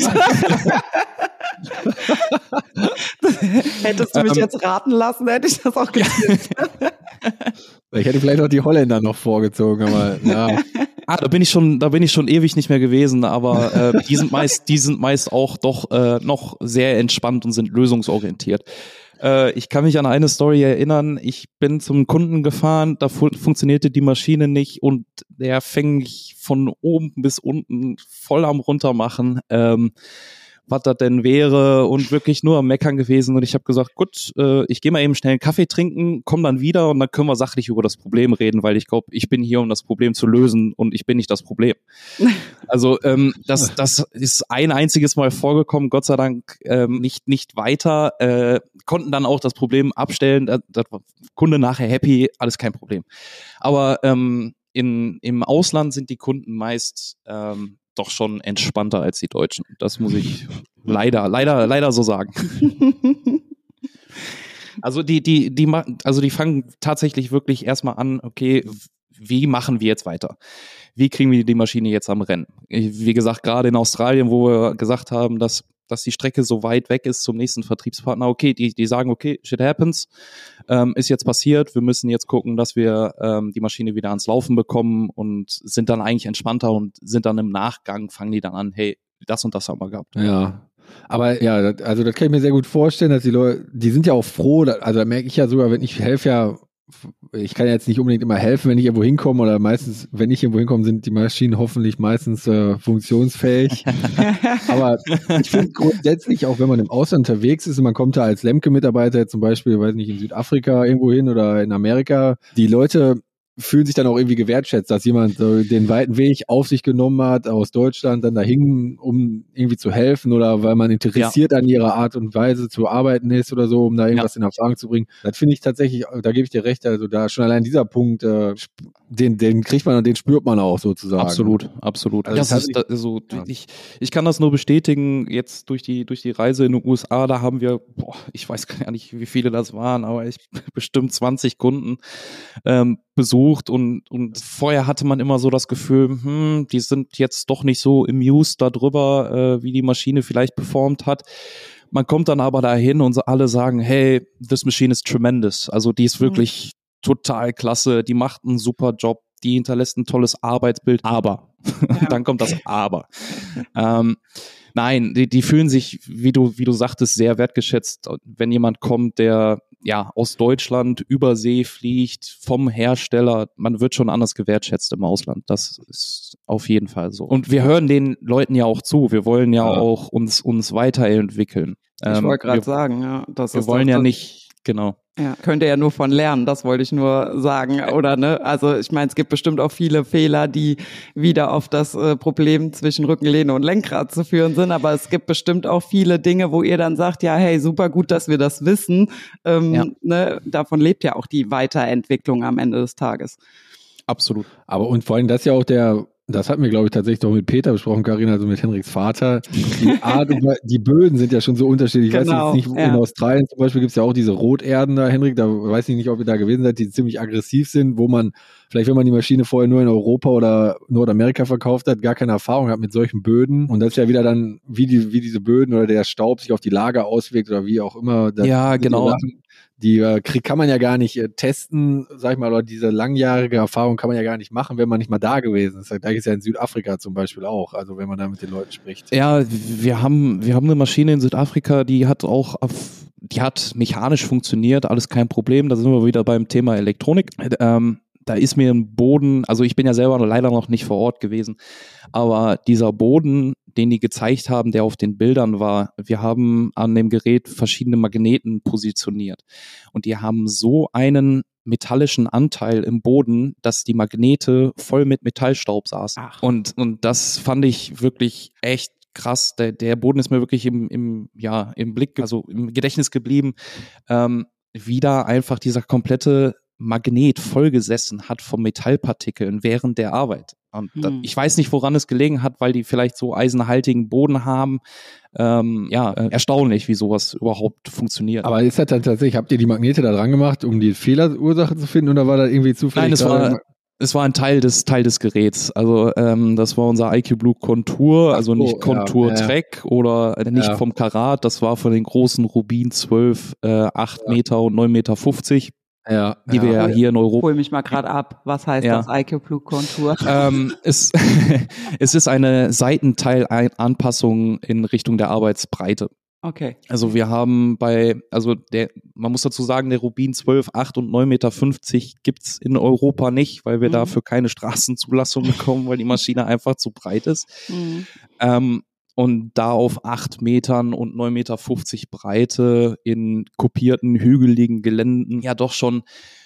Hättest du mich ähm, jetzt raten lassen, hätte ich das auch getippt. Ich hätte vielleicht auch die Holländer noch vorgezogen, aber ja. Ah, da bin ich schon, da bin ich schon ewig nicht mehr gewesen, aber äh, die sind meist, die sind meist auch doch äh, noch sehr entspannt und sind lösungsorientiert. Äh, ich kann mich an eine Story erinnern. Ich bin zum Kunden gefahren, da fu- funktionierte die Maschine nicht und der fing mich von oben bis unten voll am Runtermachen. Ähm, was das denn wäre und wirklich nur am Meckern gewesen und ich habe gesagt, gut, äh, ich gehe mal eben schnell einen Kaffee trinken, komm dann wieder und dann können wir sachlich über das Problem reden, weil ich glaube, ich bin hier, um das Problem zu lösen und ich bin nicht das Problem. Also ähm, das, das ist ein einziges Mal vorgekommen, Gott sei Dank ähm, nicht nicht weiter, äh, konnten dann auch das Problem abstellen, das, das war Kunde nachher happy, alles kein Problem. Aber ähm, in, im Ausland sind die Kunden meist ähm, doch schon entspannter als die Deutschen. Das muss ich leider, leider, leider so sagen. Also die, die, die, also die fangen tatsächlich wirklich erstmal an, okay, wie machen wir jetzt weiter? Wie kriegen wir die Maschine jetzt am Rennen? Wie gesagt, gerade in Australien, wo wir gesagt haben, dass, dass die Strecke so weit weg ist zum nächsten Vertriebspartner, okay, die, die sagen, okay, shit happens, ähm, ist jetzt passiert, wir müssen jetzt gucken, dass wir ähm, die Maschine wieder ans Laufen bekommen und sind dann eigentlich entspannter und sind dann im Nachgang, fangen die dann an, hey, das und das haben wir gehabt. Ja. Aber ja, das, also das kann ich mir sehr gut vorstellen, dass die Leute, die sind ja auch froh, also da merke ich ja sogar, wenn ich helfe ja, ich kann ja jetzt nicht unbedingt immer helfen, wenn ich irgendwo hinkomme oder meistens, wenn ich irgendwo hinkomme, sind die Maschinen hoffentlich meistens äh, funktionsfähig. Aber ich finde grundsätzlich, auch wenn man im Ausland unterwegs ist und man kommt da als Lemke-Mitarbeiter zum Beispiel, weiß nicht, in Südafrika irgendwo hin oder in Amerika, die Leute fühlen sich dann auch irgendwie gewertschätzt, dass jemand so den weiten Weg auf sich genommen hat, aus Deutschland dann dahin, um irgendwie zu helfen oder weil man interessiert ja. an ihrer Art und Weise zu arbeiten ist oder so, um da irgendwas ja. in Erfahrung zu bringen. Das finde ich tatsächlich, da gebe ich dir recht, also da schon allein dieser Punkt, äh, den, den kriegt man und den spürt man auch sozusagen. Absolut, absolut. Also das das ist, das, also, ja. ich, ich kann das nur bestätigen, jetzt durch die, durch die Reise in den U S A, da haben wir, boah, ich weiß gar nicht, wie viele das waren, aber ich bestimmt zwanzig Kunden ähm, besucht und, und vorher hatte man immer so das Gefühl, hm, die sind jetzt doch nicht so amused darüber, äh, wie die Maschine vielleicht performt hat. Man kommt dann aber dahin und alle sagen, hey, this machine is tremendous. Also die ist wirklich mhm. total klasse, die macht einen super Job, die hinterlässt ein tolles Arbeitsbild, aber, ja. dann kommt das Aber. ähm, Nein, die, die fühlen sich, wie du, wie du sagtest, sehr wertgeschätzt, wenn jemand kommt, der ja aus Deutschland über See fliegt, vom Hersteller. Man wird schon anders gewertschätzt im Ausland. Das ist auf jeden Fall so. Und wir hören den Leuten ja auch zu. Wir wollen ja, ja. auch uns, uns weiterentwickeln. Ich ähm, wollte gerade sagen, ja. Das wir ist wollen das, ja das nicht, genau. Ja, könnt ihr ja nur von lernen, das wollte ich nur sagen, oder ne? Also ich meine, es gibt bestimmt auch viele Fehler, die wieder auf das äh, Problem zwischen Rückenlehne und Lenkrad zu führen sind, aber es gibt bestimmt auch viele Dinge, wo ihr dann sagt, ja, hey, super gut, dass wir das wissen. Ähm, ja. ne? Davon lebt ja auch die Weiterentwicklung am Ende des Tages. Absolut. Aber und vor allem das ist ja auch der Das hatten wir, glaube ich, tatsächlich doch mit Peter besprochen, Carina, also mit Henriks Vater. Die Art und die Böden sind ja schon so unterschiedlich. Ich genau, weiß jetzt nicht, ja. in Australien zum Beispiel gibt es ja auch diese Roterden da, Henrik, da weiß ich nicht, ob ihr da gewesen seid, die ziemlich aggressiv sind, wo man vielleicht, wenn man die Maschine vorher nur in Europa oder Nordamerika verkauft hat, gar keine Erfahrung hat mit solchen Böden. Und das ist ja wieder dann, wie die, wie diese Böden oder der Staub sich auf die Lager auswirkt oder wie auch immer. Das ja, genau. Sachen, die äh, krieg, kann man ja gar nicht äh, testen, sag ich mal, oder diese langjährige Erfahrung kann man ja gar nicht machen, wenn man nicht mal da gewesen ist. Da ist ja in Südafrika zum Beispiel auch, also wenn man da mit den Leuten spricht. Ja, wir haben, wir haben eine Maschine in Südafrika, die hat auch auf, die hat mechanisch funktioniert, alles kein Problem. Da sind wir wieder beim Thema Elektronik. Ähm, da ist mir ein Boden, also ich bin ja selber leider noch nicht vor Ort gewesen, aber dieser Boden, den die gezeigt haben, der auf den Bildern war, wir haben an dem Gerät verschiedene Magneten positioniert und die haben so einen metallischen Anteil im Boden, dass die Magnete voll mit Metallstaub saßen. Ach. Und, und das fand ich wirklich echt krass. Der, der Boden ist mir wirklich im, im, ja, im Blick, also im Gedächtnis geblieben, ähm, wie da einfach dieser komplette Magnet vollgesessen hat von Metallpartikeln während der Arbeit. Und hm. das, ich weiß nicht, woran es gelegen hat, weil die vielleicht so eisenhaltigen Boden haben. Ähm, ja, äh, erstaunlich, wie sowas überhaupt funktioniert. Aber ist das dann tatsächlich, habt ihr die Magnete da dran gemacht, um die Fehlerursache zu finden, oder war das irgendwie zufällig? Nein, es war, es war ein Teil des, Teil des Geräts. Also ähm, das war unser I Q Blue Kontur, also nicht oh, Kontur ja, Track ja. oder äh, nicht ja. vom Karat, das war von den großen Rubin zwölf, äh, acht ja. Meter und neun Meter fünfzig. Ja, die ja. wir ja hier in Europa. Hol mich mal gerade ab. Was heißt ja. das I Q Blue Kontur? Ähm, es, es ist eine Seitenteilanpassung in Richtung der Arbeitsbreite. Okay. Also wir haben bei, also der, man muss dazu sagen, der Rubin zwölf, acht und neun Meter fünfzig gibt's in Europa nicht, weil wir mhm. dafür keine Straßenzulassung bekommen, weil die Maschine einfach zu breit ist. Mhm. Ähm, Und da auf acht Metern und neun Meter fünfzig Breite in kopierten, hügeligen Geländen ja doch schon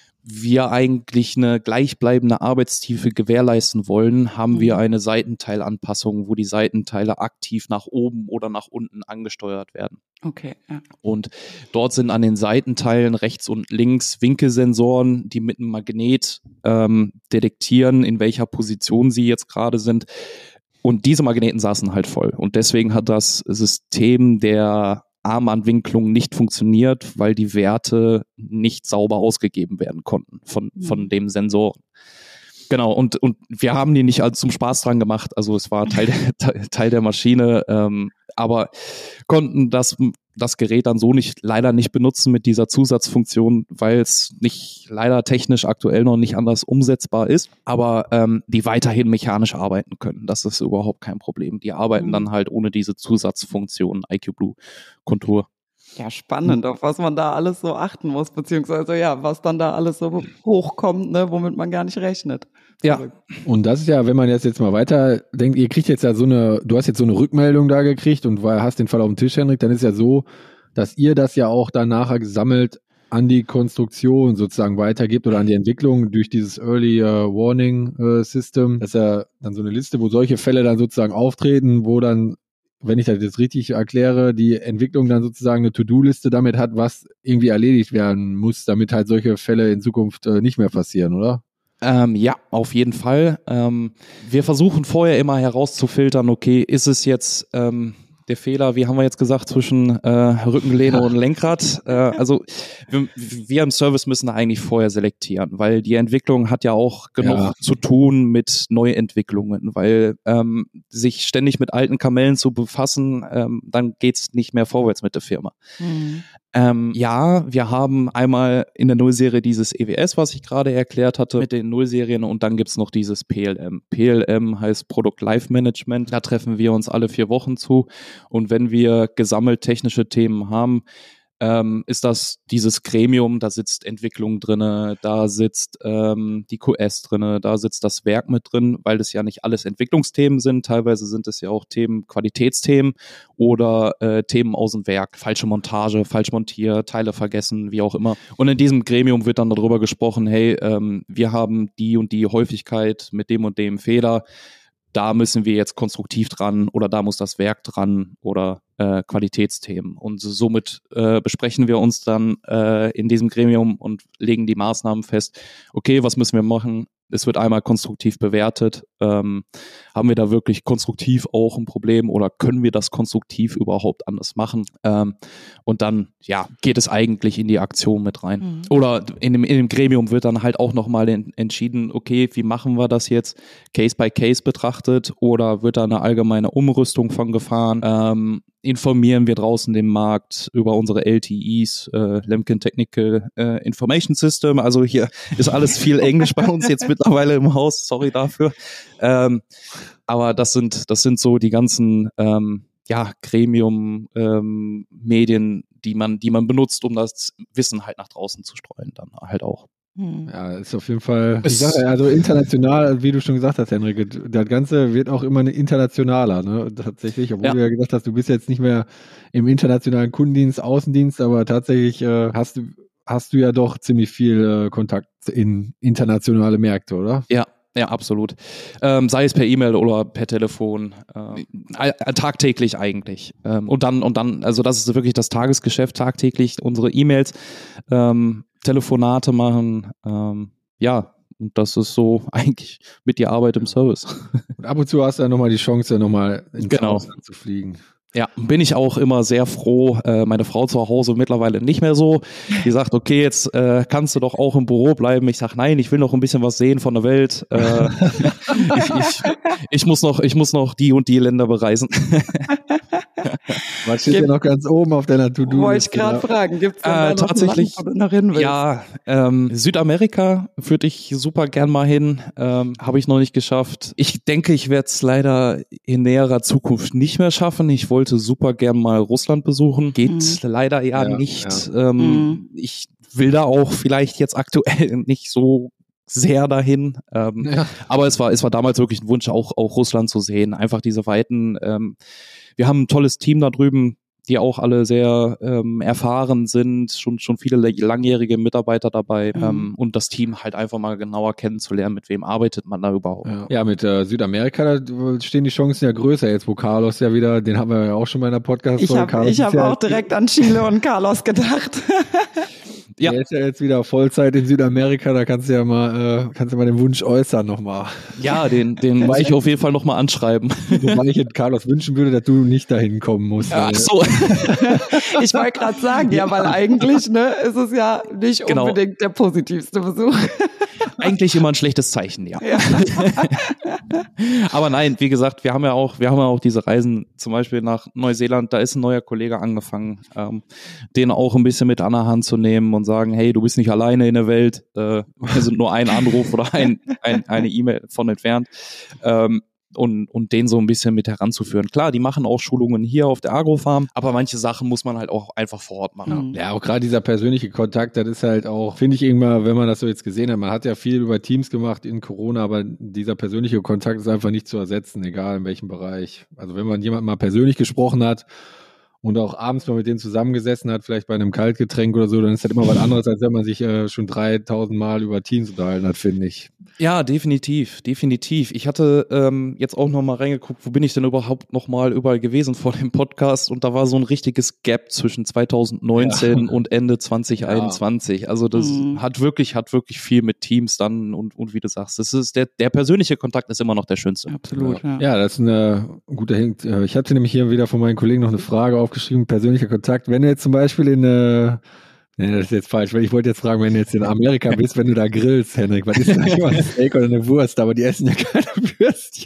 wir eigentlich eine gleichbleibende Arbeitstiefe gewährleisten wollen, haben wir eine Seitenteilanpassung, wo die Seitenteile aktiv nach oben oder nach unten angesteuert werden. Okay. Ja. Und dort sind an den Seitenteilen rechts und links Winkelsensoren, die mit einem Magnet ähm, detektieren, in welcher Position sie jetzt gerade sind. Und diese Magneten saßen halt voll. Und deswegen hat das System der Armanwinklung nicht funktioniert, weil die Werte nicht sauber ausgegeben werden konnten von, mhm. von dem Sensoren. Genau, und, und wir haben die nicht als zum Spaß dran gemacht. Also es war Teil der, Teil der Maschine, ähm, aber konnten das, das Gerät dann so nicht leider nicht benutzen mit dieser Zusatzfunktion, weil es nicht leider technisch aktuell noch nicht anders umsetzbar ist, aber ähm, die weiterhin mechanisch arbeiten können. Das ist überhaupt kein Problem. Die arbeiten mhm. dann halt ohne diese Zusatzfunktion I Q Blue Kontur. Ja, spannend, auf was man da alles so achten muss, beziehungsweise ja, was dann da alles so hochkommt, ne, womit man gar nicht rechnet. Ja. Und das ist ja, wenn man jetzt jetzt mal weiter denkt, ihr kriegt jetzt ja so eine, du hast jetzt so eine Rückmeldung da gekriegt und hast den Fall auf dem Tisch, Henrik, dann ist ja so, dass ihr das ja auch dann nachher gesammelt an die Konstruktion sozusagen weitergibt oder an die Entwicklung durch dieses Early uh, Warning uh, System. Das ist ja dann so eine Liste, wo solche Fälle dann sozusagen auftreten, wo dann, wenn ich das jetzt richtig erkläre, die Entwicklung dann sozusagen eine To-Do-Liste damit hat, was irgendwie erledigt werden muss, damit halt solche Fälle in Zukunft äh, nicht mehr passieren, oder? Ähm, ja, auf jeden Fall. Ähm, wir versuchen vorher immer herauszufiltern, okay, ist es jetzt ähm, der Fehler, wie haben wir jetzt gesagt, zwischen äh, Rückenlehne und Lenkrad? Äh, also wir, wir im Service müssen da eigentlich vorher selektieren, weil die Entwicklung hat ja auch genug ja. zu tun mit Neuentwicklungen, weil ähm, sich ständig mit alten Kamellen zu befassen, ähm, dann geht's nicht mehr vorwärts mit der Firma. Mhm. Ähm, ja, wir haben einmal in der Nullserie dieses E W S, was ich gerade erklärt hatte, mit den Nullserien, und dann gibt's noch dieses P L M. P L M heißt Product Life Management. Da treffen wir uns alle vier Wochen zu, und wenn wir gesammelt technische Themen haben, ähm, ist das dieses Gremium, da sitzt Entwicklung drinne, da sitzt ähm, die Q S drinne, da sitzt das Werk mit drin, weil das ja nicht alles Entwicklungsthemen sind, teilweise sind es ja auch Themen, Qualitätsthemen oder äh, Themen aus dem Werk, falsche Montage, falsch montiert, Teile vergessen, wie auch immer. Und in diesem Gremium wird dann darüber gesprochen, hey, ähm, wir haben die und die Häufigkeit mit dem und dem Fehler, da müssen wir jetzt konstruktiv dran oder da muss das Werk dran oder äh, Qualitätsthemen. Und somit äh, besprechen wir uns dann äh, in diesem Gremium und legen die Maßnahmen fest. Okay, was müssen wir machen? Es wird einmal konstruktiv bewertet. Ähm, haben wir da wirklich konstruktiv auch ein Problem oder können wir das konstruktiv überhaupt anders machen? Ähm, und dann, ja, geht es eigentlich in die Aktion mit rein. Mhm. Oder in dem, in dem Gremium wird dann halt auch nochmal entschieden, okay, wie machen wir das jetzt? Case by Case betrachtet oder wird da eine allgemeine Umrüstung von gefahren? Ähm, informieren wir draußen den Markt über unsere L T Es, äh, Lemken Technical äh, Information System. Also hier ist alles viel Englisch bei uns jetzt mittlerweile im Haus, sorry dafür. Ähm, aber das sind, das sind so die ganzen ähm, ja, Gremium-Medien, ähm, die man, die man benutzt, um das Wissen halt nach draußen zu streuen, dann halt auch. Ja, ist auf jeden Fall, ich sage, also international, wie du schon gesagt hast, Henrik, das Ganze wird auch immer internationaler, ne, tatsächlich, obwohl ja. du ja gesagt hast, du bist jetzt nicht mehr im internationalen Kundendienst, Außendienst, aber tatsächlich äh, hast du hast du ja doch ziemlich viel äh, Kontakt in internationale Märkte, oder? Ja. Ja, absolut. Ähm, sei es per E-Mail oder per Telefon, äh, tagtäglich eigentlich. Ähm, und dann, und dann, also das ist wirklich das Tagesgeschäft, tagtäglich unsere E-Mails, ähm, Telefonate machen, ähm, ja, und das ist so eigentlich mit die Arbeit im Service. Und ab und zu hast du ja nochmal die Chance, nochmal ins genau. Ausland zu fliegen. Ja, bin ich auch immer sehr froh. Äh, meine Frau zu Hause mittlerweile nicht mehr so. Die sagt, okay, jetzt äh, kannst du doch auch im Büro bleiben. Ich sag, nein, ich will noch ein bisschen was sehen von der Welt. Äh, ich, ich, ich muss noch, ich muss noch die und die Länder bereisen. Was steht ja noch ganz oben auf deiner To-Do? Wollte ich gerade fragen, gibt es äh, tatsächlich noch hin willst? Ja, ähm, Südamerika würde ich super gern mal hin, ähm, habe ich noch nicht geschafft. Ich denke, ich werde es leider in näherer Zukunft nicht mehr schaffen. Ich wollte super gern mal Russland besuchen, geht mhm. leider ja, ja nicht. Ja. Ähm, mhm. Ich will da auch vielleicht jetzt aktuell nicht so sehr dahin. Ähm, ja. Aber es war, es war damals wirklich ein Wunsch, auch, auch Russland zu sehen. Einfach diese Weiten. Ähm, wir haben ein tolles Team da drüben, die auch alle sehr ähm, erfahren sind, schon schon viele langjährige Mitarbeiter dabei mhm. ähm, und das Team halt einfach mal genauer kennenzulernen, mit wem arbeitet man da überhaupt. Ja, ja mit äh, Südamerika, da stehen die Chancen ja größer jetzt, wo Carlos ja wieder, den haben wir ja auch schon mal in der Podcast-Folge. Ich habe ich hab auch direkt an Chile und Carlos gedacht. Ja. Der ist ja jetzt wieder Vollzeit in Südamerika, da kannst du ja mal, äh, kannst du mal den Wunsch äußern nochmal. Ja, den, den muss ich auf jeden Fall nochmal anschreiben. Wobei ich Carlos wünschen würde, dass du nicht dahin kommen musst. Ja, ach so. Ich wollte gerade sagen, ja, weil eigentlich, ne, ist es ja nicht genau. unbedingt der positivste Besuch. Eigentlich immer ein schlechtes Zeichen, ja. ja. Aber nein, wie gesagt, wir haben ja auch, wir haben ja auch diese Reisen, zum Beispiel nach Neuseeland, da ist ein neuer Kollege angefangen, ähm, den auch ein bisschen mit an der Hand zu nehmen und sagen, hey, du bist nicht alleine in der Welt, äh, wir sind nur ein Anruf oder ein, ein, eine E-Mail von entfernt. Ähm, Und, und den so ein bisschen mit heranzuführen. Klar, die machen auch Schulungen hier auf der Agrofarm, aber manche Sachen muss man halt auch einfach vor Ort machen. Ja, auch gerade dieser persönliche Kontakt, das ist halt auch, finde ich irgendwann, wenn man das so jetzt gesehen hat, man hat ja viel über Teams gemacht in Corona, aber dieser persönliche Kontakt ist einfach nicht zu ersetzen, egal in welchem Bereich. Also wenn man jemanden mal persönlich gesprochen hat und auch abends mal mit denen zusammengesessen hat, vielleicht bei einem Kaltgetränk oder so, dann ist das immer was anderes, als wenn man sich äh, schon dreitausend Mal über Teams unterhalten hat, finde ich. Ja, definitiv, definitiv. Ich hatte ähm, jetzt auch noch mal reingeguckt, wo bin ich denn überhaupt noch mal überall gewesen vor dem Podcast, und da war so ein richtiges Gap zwischen zwanzig neunzehn ja. und Ende zwanzig einundzwanzig. Ja. Also das mhm. hat wirklich, hat wirklich viel mit Teams dann und, und wie du sagst, das ist der, der persönliche Kontakt ist immer noch der schönste. Absolut. Ja, ja das ist ein guter Hint. Ich hatte nämlich hier wieder von meinen Kollegen noch eine Frage aufgeschrieben, persönlicher Kontakt. Wenn du jetzt zum Beispiel in äh, nee, das ist jetzt falsch, weil ich wollte jetzt fragen, wenn du jetzt in Amerika bist, wenn du da grillst, Henrik, was ist da immer ein Steak oder eine Wurst, aber die essen ja keine Würstchen.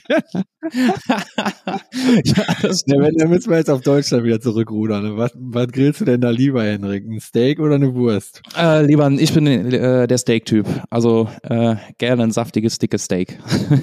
Ja, das ja, wenn, dann müssen wir jetzt auf Deutschland wieder zurückrudern. Was, was grillst du denn da lieber, Henrik? Ein Steak oder eine Wurst? Äh, lieber, ich bin äh, der Steak-Typ, also äh, gerne ein saftiges, dickes Steak.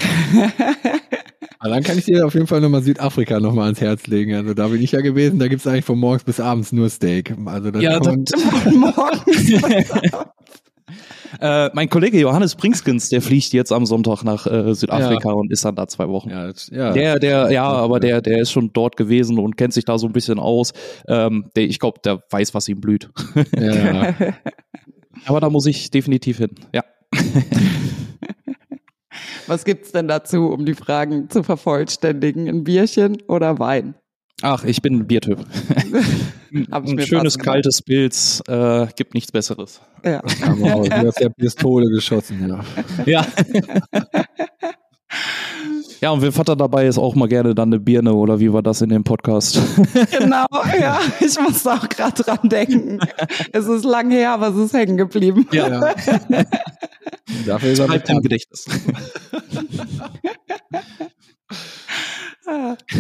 Aber dann kann ich dir auf jeden Fall nochmal Südafrika nochmal ans Herz legen. Also da bin ich ja gewesen, da gibt's eigentlich von morgens bis abends nur Steak. Also das ja, kann das von morgens. äh, mein Kollege Johannes Bringskens, der fliegt jetzt am Sonntag nach äh, Südafrika ja. und ist dann da zwei Wochen. Ja, das, ja. Der, der, ja, aber der, der ist schon dort gewesen und kennt sich da so ein bisschen aus. Ähm, der, ich glaube, der weiß, was ihm blüht. Ja. Aber da muss ich definitiv hin. Ja. Was gibt's denn dazu, um die Fragen zu vervollständigen? Ein Bierchen oder Wein? Ach, ich bin ein Biertyp. Ein schönes, kaltes Pilz, äh, gibt nichts Besseres. Ja. Du hast ja Pistole geschossen, ja. Ja. Ja, und wenn Vater dabei ist, auch mal gerne dann eine Birne, oder wie war das in dem Podcast? Genau, ja, ich musste auch gerade dran denken. Es ist lang her, aber es ist hängen geblieben. Ja. Ja. Dafür ist er halt im Gedächtnis.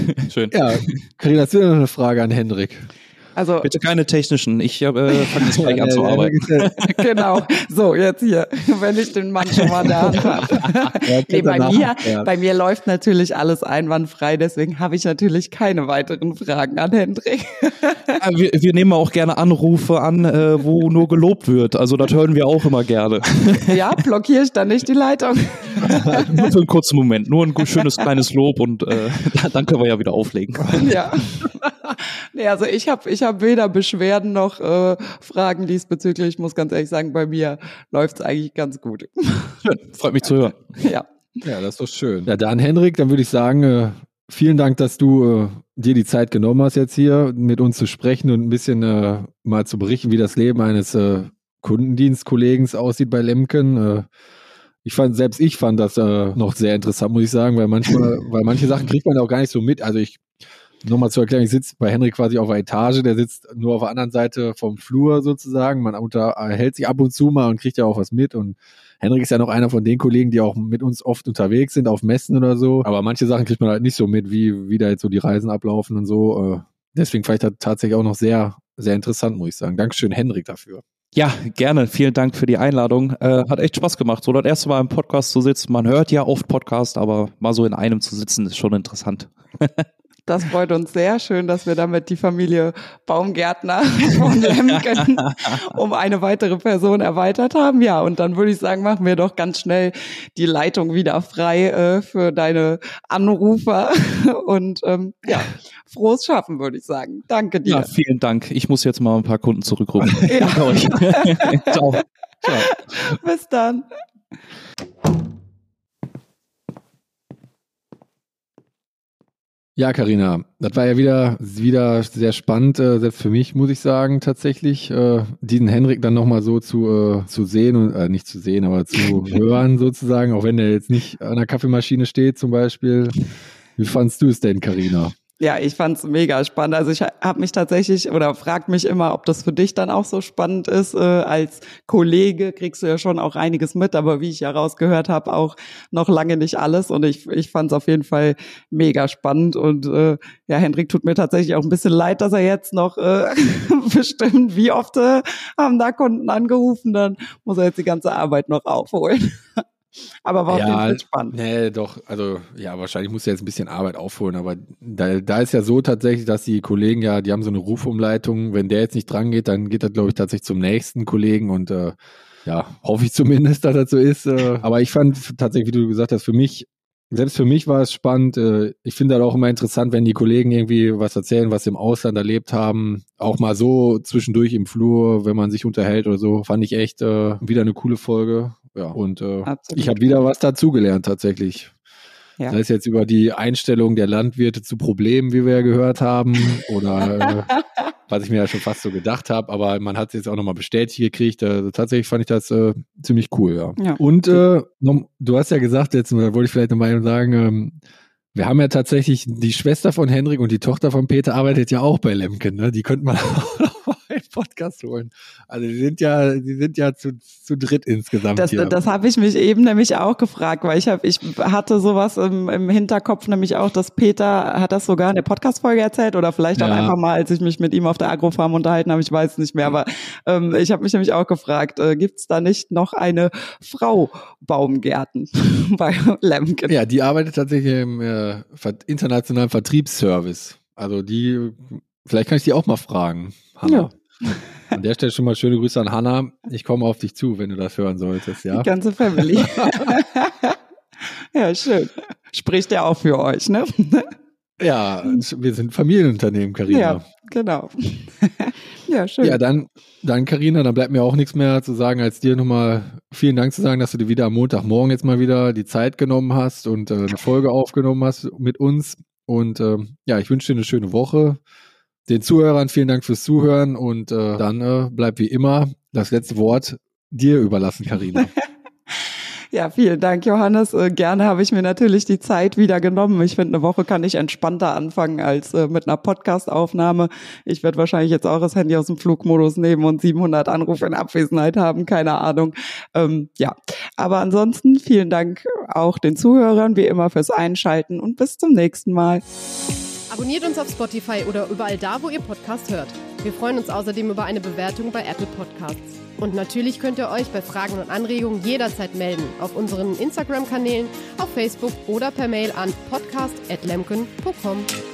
Schön. Ja, Carina, hast du noch eine Frage an Hendrik? Also, bitte keine technischen, ich äh, fange jetzt gleich an zu arbeiten. Genau, so jetzt hier, wenn ich den Mann schon mal in der Hand habe. Nee, bei mir, bei mir läuft natürlich alles einwandfrei, deswegen habe ich natürlich keine weiteren Fragen an Hendrik. Wir, wir nehmen auch gerne Anrufe an, äh, wo nur gelobt wird, also das hören wir auch immer gerne. Ja, blockiere ich dann nicht die Leitung? Nur für einen kurzen Moment, nur ein schönes kleines Lob und äh, dann können wir ja wieder auflegen. Ja. Nee, also ich habe ich hab weder Beschwerden noch äh, Fragen diesbezüglich. Ich muss ganz ehrlich sagen, bei mir läuft's eigentlich ganz gut. Schön, freut mich zu hören. Ja. Ja, das ist doch schön. Ja, dann Hendrik, dann würde ich sagen, äh, vielen Dank, dass du äh, dir die Zeit genommen hast, jetzt hier mit uns zu sprechen und ein bisschen äh, mal zu berichten, wie das Leben eines äh, Kundendienstkollegen aussieht bei Lemken. Äh, ich fand, selbst ich fand das äh, noch sehr interessant, muss ich sagen, weil manchmal, weil manche Sachen kriegt man auch gar nicht so mit. Also ich Nochmal zur Erklärung, ich sitze bei Hendrik quasi auf der Etage, der sitzt nur auf der anderen Seite vom Flur sozusagen. Man unterhält sich ab und zu mal und kriegt ja auch was mit. Und Hendrik ist ja noch einer von den Kollegen, die auch mit uns oft unterwegs sind, auf Messen oder so. Aber manche Sachen kriegt man halt nicht so mit, wie, wie da jetzt so die Reisen ablaufen und so. Deswegen fand ich das tatsächlich auch noch sehr, sehr interessant, muss ich sagen. Dankeschön, Hendrik, dafür. Ja, gerne. Vielen Dank für die Einladung. Äh, hat echt Spaß gemacht, so das erste Mal im Podcast zu sitzen. Man hört ja oft Podcast, aber mal so in einem zu sitzen, ist schon interessant. Das freut uns sehr. Schön, dass wir damit die Familie Baumgärtner von Lemken um eine weitere Person erweitert haben. Ja, und dann würde ich sagen, machen wir doch ganz schnell die Leitung wieder frei äh, für deine Anrufer. Und ähm, ja, frohes Schaffen, würde ich sagen. Danke dir. Ja, vielen Dank. Ich muss jetzt mal ein paar Kunden zurückrufen. Ja. Ciao. Ciao. Bis dann. Ja, Carina, das war ja wieder, wieder sehr spannend, äh, selbst für mich, muss ich sagen, tatsächlich, äh, diesen Hendrik dann nochmal so zu, äh, zu sehen und, äh, nicht zu sehen, aber zu hören sozusagen, auch wenn der jetzt nicht an der Kaffeemaschine steht zum Beispiel. Wie fandst du es denn, Carina? Ja, ich fand's mega spannend. Also ich habe mich tatsächlich oder frag mich immer, ob das für dich dann auch so spannend ist. Äh, als Kollege kriegst du ja schon auch einiges mit, aber wie ich ja rausgehört habe, auch noch lange nicht alles. Und ich ich fand's auf jeden Fall mega spannend. Und äh, ja, Hendrik, tut mir tatsächlich auch ein bisschen leid, dass er jetzt noch äh, bestimmt, wie oft äh, haben da Kunden angerufen, dann muss er jetzt die ganze Arbeit noch aufholen. Aber war auf jeden Fall spannend. Nee, doch, also ja, wahrscheinlich muss er jetzt ein bisschen Arbeit aufholen, aber da, da ist ja so tatsächlich, dass die Kollegen ja, die haben so eine Rufumleitung, wenn der jetzt nicht dran geht, dann geht er, glaube ich, tatsächlich zum nächsten Kollegen und äh, ja, hoffe ich zumindest, dass das so ist. Äh, aber ich fand tatsächlich, wie du gesagt hast, für mich, selbst für mich war es spannend. Äh, ich finde das auch immer interessant, wenn die Kollegen irgendwie was erzählen, was sie im Ausland erlebt haben. Auch mal so zwischendurch im Flur, wenn man sich unterhält oder so, fand ich echt äh, wieder eine coole Folge. Ja, und äh, ich habe wieder was dazugelernt tatsächlich. Ja. Das ist jetzt über die Einstellung der Landwirte zu Problemen, wie wir ja gehört haben, oder äh, was ich mir ja schon fast so gedacht habe, aber man hat es jetzt auch nochmal bestätigt gekriegt. Also tatsächlich fand ich das äh, ziemlich cool, ja. ja. Und äh, noch, du hast ja gesagt, jetzt, da wollte ich vielleicht nochmal sagen, ähm, wir haben ja tatsächlich die Schwester von Hendrik und die Tochter von Peter arbeitet ja auch bei Lemken, ne? Die könnte man auch noch mal einen Podcast holen. Also die sind ja, die sind ja zu, zu dritt insgesamt das, hier. Das habe ich mich eben nämlich auch gefragt, weil ich habe, ich hatte sowas im, im Hinterkopf nämlich auch, dass Peter, hat das sogar in der Podcast-Folge erzählt oder vielleicht auch ja. einfach mal, als ich mich mit ihm auf der Agrofarm unterhalten habe, ich weiß nicht mehr, aber ähm, ich habe mich nämlich auch gefragt, äh, gibt es da nicht noch eine Frau Baumgärten bei Lemken? Ja, die arbeitet tatsächlich im äh, internationalen Vertriebsservice. Also die, vielleicht kann ich die auch mal fragen, Hanna. Ja. An der Stelle schon mal schöne Grüße an Hanna. Ich komme auf dich zu, wenn du das hören solltest, ja? Die ganze Family. Ja, schön. Spricht ja auch für euch, ne? Ja, wir sind Familienunternehmen, Carina. Ja, genau. Ja, schön. Ja, dann, dann Carina, dann bleibt mir auch nichts mehr zu sagen, als dir nochmal vielen Dank zu sagen, dass du dir wieder am Montagmorgen jetzt mal wieder die Zeit genommen hast und äh, eine Folge aufgenommen hast mit uns. Und äh, ja, ich wünsche dir eine schöne Woche. Den Zuhörern vielen Dank fürs Zuhören und äh, dann äh, bleibt wie immer das letzte Wort dir überlassen, Carina. Ja, vielen Dank, Johannes. Äh, gerne habe ich mir natürlich die Zeit wieder genommen. Ich finde, eine Woche kann ich entspannter anfangen als äh, mit einer Podcast-Aufnahme. Ich werde wahrscheinlich jetzt auch das Handy aus dem Flugmodus nehmen und siebenhundert Anrufe in Abwesenheit haben, keine Ahnung. Ähm, ja, aber ansonsten vielen Dank auch den Zuhörern, wie immer, fürs Einschalten und bis zum nächsten Mal. Abonniert uns auf Spotify oder überall da, wo ihr Podcast hört. Wir freuen uns außerdem über eine Bewertung bei Apple Podcasts. Und natürlich könnt ihr euch bei Fragen und Anregungen jederzeit melden auf unseren Instagram-Kanälen, auf Facebook oder per Mail an podcast at lemken punkt com.